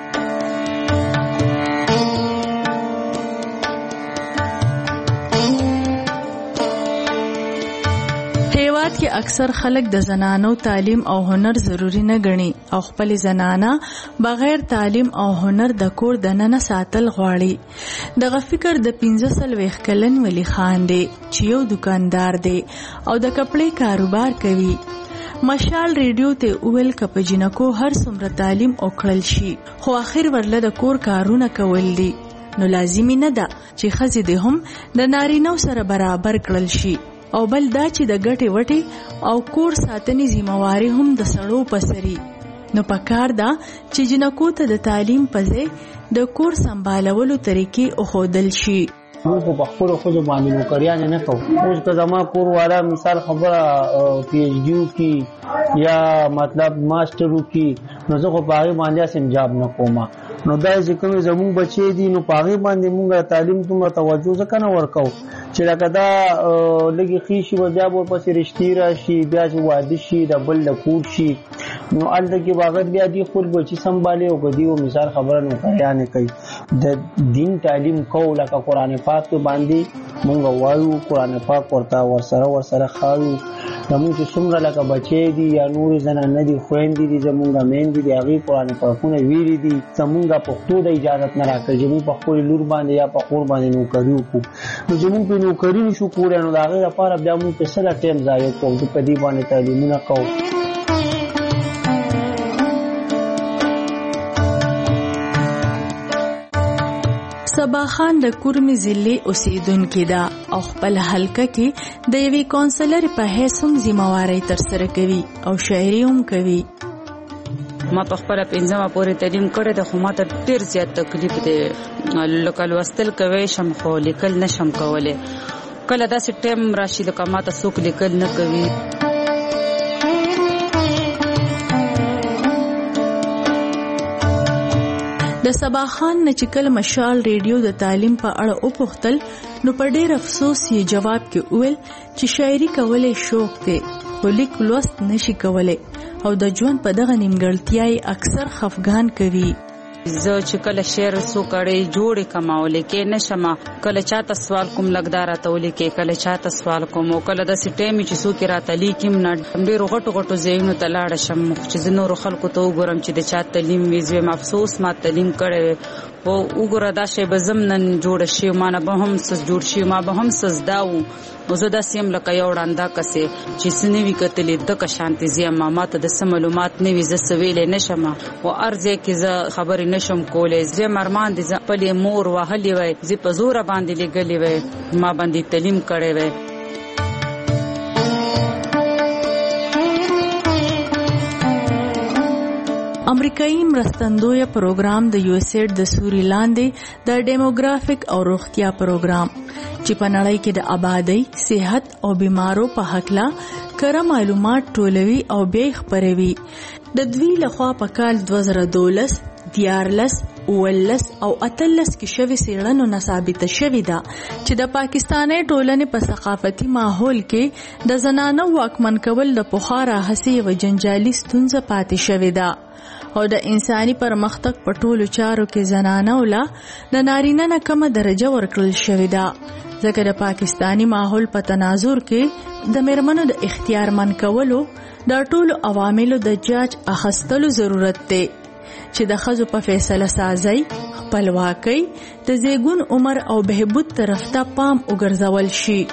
S20: هیواد کې اکثر خلک د زنانو تعلیم او هنر ضروری نه ګڼي او خپل زنانه بغیر تعلیم او هنر د کور دننه ساتل غواړي. دغه فکر د 15 کلن ولی خان دی چې یو دکاندار دی او د کپړې کاروبار کوي. مشال ریډیو ته ویل کپ جنکو هر څومره تعلیم وکړل شي خو اخر ورله د کور کارونه کول دي نو لازمي نه ده چې ښځې د هم د نارینو سره برابر کړل شي او بل دا چې د ګټې وټې او کور ساتنې ذمہواری هم د سړو پسري. نو پکار دا چې جنکو ته د تعلیم په ځای د کور سمبالولو طریقې وښودل شي.
S3: موږ په خپل خو باندې نوکریان نه کوو. اوس که زما کور والا مثال خبره پی ایچ ډي کی یا مطلب ماستر کی نو زه خو په هغه باندې سم جاب نه کوم. نو دا چې کوم زموږ بچي دي نو په هغه باندې موږ تعلیم ته توجه ځکه نه ورکو چې لکه دا لګي خيشي وځاب ورپسې رښتې راشي بیا چې واده شي د بل د کور شي نو الته کې باغت بیا دي خپل بچي سمبالي او غدي او مثال خبره نو کړیا نه کوي. د دین تعلیم کو لکه قران پاک باندې مونږ وایو قران پاک ورسره خاوي زموږ چې څومره لکه بچي دي یا نور زنانه دي خويندې دي زمونږ مین دي هغه قران پاکونه ویلي دي زمونږ پښتو د اجازه نه راکړي چې موږ په خپل لور باندې یا په خور باندې نو کړو نو زمونږ په نو کړی شو کولای نو هغه لپاره بیا موږ په سره ټیم ځای کوو په دې باندې تعلیمونه کوو.
S20: صبا خان د کورمي ضلع اوسیدونکې ده او خپل حلقه کې د یوې کونسلر په حیث هم ذمہواری ترسره کوي او شاعري هم کوي.
S22: ما په خپل 15 پورې تعلیم کړې ده خو ما ته ډیر زیات تکلیف دی. لکه لوستل کوي شم خو لیکل نشم کولای. کله داسې ټیم راشي لکه ما ته څوک لیکل نه کوي.
S20: د صبا خان نه چې کله مشال ریډیو د تعلیم په اړه وپوښتل نو په ډېر افسوس یې جواب کې وویل چې شاعري کولای شوق دی خو لیک لوست نشي کولای او د ژوند په دغه نیمګړتیا یې اکثر خفګان کوي.
S22: زه چې کله شعر سو کړي جوړې کماولې کې نشم کله چاته سوال کوم لګدار ته ولې کې کله چاته سوال کوم او کله د سټېمي چې سو کې راته لیکم نه ډېر غټو زینو ته لاړ شم چې نور خلکو ته وګورم چې د چا تعلیم ویزوي افسوس ما تعلیم کړي او وګوره دا شی به زمنن جوړ شي مانه به هم سس جوړ شي ما به هم سس داو او زه د سیم لکه یو ډاندا کسه چې سنوي کتلې د ک شانتي زیما ماته د معلومات نوي ز سویلې نشم او ارزه کې ز خبرې نشم کولې زه مرمان دي ز په مور وهلې وای زه په زور باندې لګلې وای ما باندې تعلیم کړې وای.
S20: امریکایي مرستندوی پروګرام د یو اس ایډ د سوري لاندې د ډیموګرافیک او روغتیا پروګرام چې په نړۍ کې د آبادی، صحت او بیمارو په حقله کره معلومات ټولوي او بیا خپروي. د دوی لخوا په کال 2012 14 او 18 کې شوی سیړنو نه ثابته شوې ده چې د پاکستاني ټولنې په ثقافتي ماحول کې د زنانو واکمن کول د پخواره هڅې و جنجالي ستونزه پاتې شوې ده او د انساني پرمختګ په ټولو چارو کې زنانو لا د نارینه نه کمه درجه ورکړل شوې ده. ځکه د پاکستاني ماحول په تناظر کې د میرمنو د اختیار من کولو د ټولو عواملو د جاج اخستلو ضرورت دی چې د ښځو په فیصله سازي، خپلواکۍ، د زیږون عمر او بهبود طرف ته پام وګرځول شي.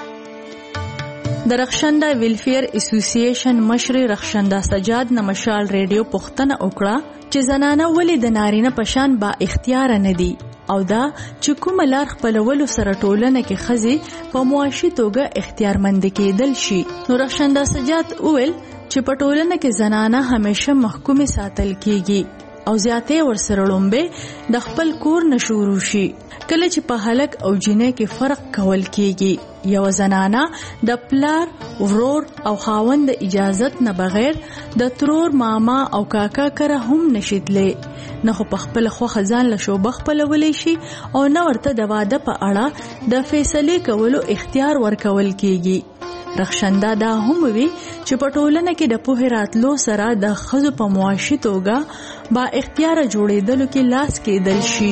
S20: د رخشنده ویلفیر اسوسییشن مشر رخشنده سجاد نمشال ریډیو پښتنه وکړه چې زنانه ولې د نارینه په شان با اختیار نه دي او دا چې کوم لار خپلولو سره ټولنه کې ښځې په معاشي توګه اختیارمند کېدل شي. نو رخشنده سجاد وویل چې په ټولنه کې زنانه همیشه محکومه ساتل کیږي او زیاتې ورسره لومبه د خپل کور نشورو شي. کله چې په هلک او جنې کې فرق کول کیږي یو زنانه د پلار، ورور او خاوند اجازت نه بغیر د ترور، ماما او کاکا کره هم نشیدلې نه خو په خپل خو خزان له شوبه خپلولې شي او نه ورته د واده په اړه د فیصله کولو اختیار ورکول کیږي. رخشنده دا هم وی چې په ټولنه کې د پوهې راتلو سره د ښځو په معاشي توګه با اختیار جوړېدلو کې لاس کېدل شي.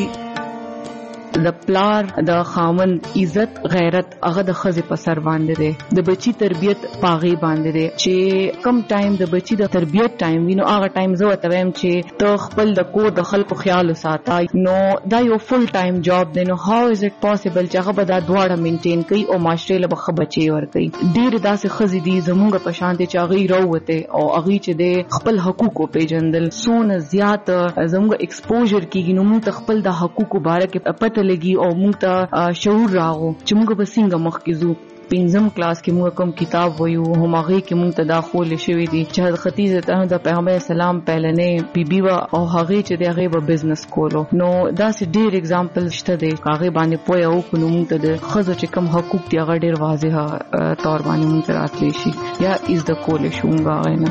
S4: د پلار د خاوند عزت غیرت هغه د ښځې په سر باندې دی، د بچی تربیت پاغي باندې دی چې کم ټایم د بچی د تربیت ټایم وینو هغه ټایم زه وته ویم چې ته خپل د کور د خلکو خیال وساتای نو دا یو فل ټایم جاب دی. نو هاو از اټ پاسبل چې هغه به دا دواړه مینټین کوي او معاشره له بخ بچي ور کوي. ډیر داسې ښځې دي زموږ په شان دي چې هغه راوته او هغه چې د خپل حقوقو پیژندل سونه زیات زموږ ایکسپوژر کیږي نو موږ خپل د حقوقو باره کې پته لګي او موږ ته شعور راغو چې موږ به څنګه مخکې ځو. 5م کلاس کې موږ کوم کتاب وایو همغه کې موږ ته دا خول شوی دی چې حضرت خدیجه ته د پیغمبر اسلام پهلنې بیبي وا او هغه چې دغه به بزنس کولو. نو دا سي ډیر اگزامپل شته دی هغه باندې پوهه او کوم موږ ته د خزو چې کوم حقوق دی هغه ډیر واضح تور باندې موږ راتلی شي یا از د کول شومغه غینه.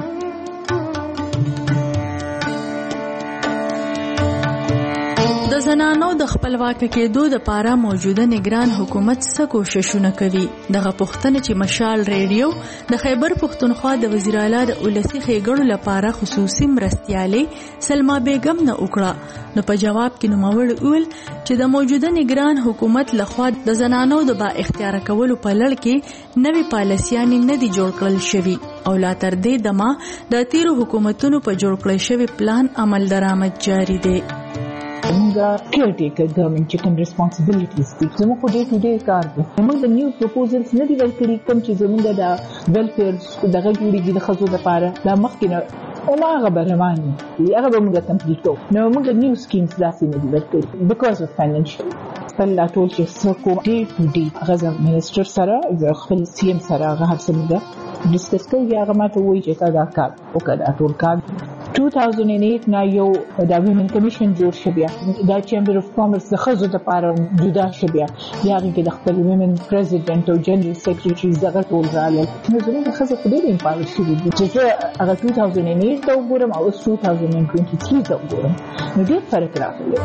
S20: د زنانو د خپلواک کېدو لپاره موجوده نگران حکومت څه کوششونه کوي؟ دغه پښتنه چې مشال ریډیو د خیبر پښتونخوا د وزیر اعلی د اولسي خېګړو لپاره خصوصي مرستيالې سلما بیگم نه وکړه نو په جواب کې نوموړ ویل چې د موجوده نگران حکومت لخوا د زنانو د با اختیار کولو په لړ کې نوې پالیسیانې نه دي جوړ کړل شوي او لا تر دې دمه د تیرو حکومتونو په جوړ کړل شوی پلان عمل درآمد جاری دی.
S7: موږ کېرټیکر ګورنمنت چې کوم ریسپانسیبিলিټیز دي زموږ په ډے ټو ډے کار دی. موږ د نیو پروپوزلز نه دی ورکړي کوم چې زموږ د ویلفیر دغه جوړیږي د خزو لپاره دا مخکې نه او هغه برمانی هغه به موږ کمپلیټو نو موږ نیو سکیمز داسې نه دی ورکړي بیکاز اف فاینانشل خپل ټول چې څوک ډے ټو ډے غزا منسټر سره خپل سی ام سره هغه هر څه ډیسکس کوي هغه ماته وایي چې دا کار وکړه ټول کار 2008 نا یو دا ویمن کمیشن جوړ شبیا دا چیمبر اف کامرس د خزو لپاره جدا شبیا یاري کې د خپل ویمن پریزیډنټ او جنرال سیکریټری دغه ټول رااله نو زموږ د خزو په ډېر امپاور شوي دي چې هغه 2008 ته وګورم او 2023 ته وګورم نو ډېر فرق راغلی.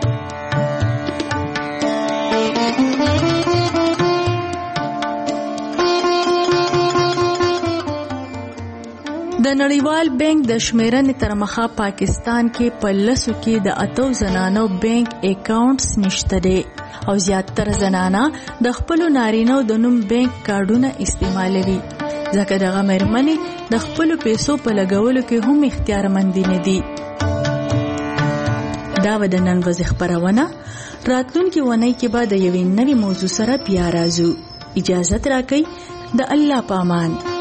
S20: د نړیوال بانک د شمیرنې تر مخه پاکستان کې په لسو کې د 8 زنانو بانک اکاونټس نشته دي او زیاتره زنانه د خپل نارینو د نوم بانک کارډونه استعمالوي ځکه دغه مېرمنې د خپل پیسو په لګولو کې هم اختیارمند نه دي. دا و د نن ورځې خپرونه. راتلونکي ونې کې به د یوې نوې موضوع سره بیا راځو. اجازه راکړئ. د الله پامان.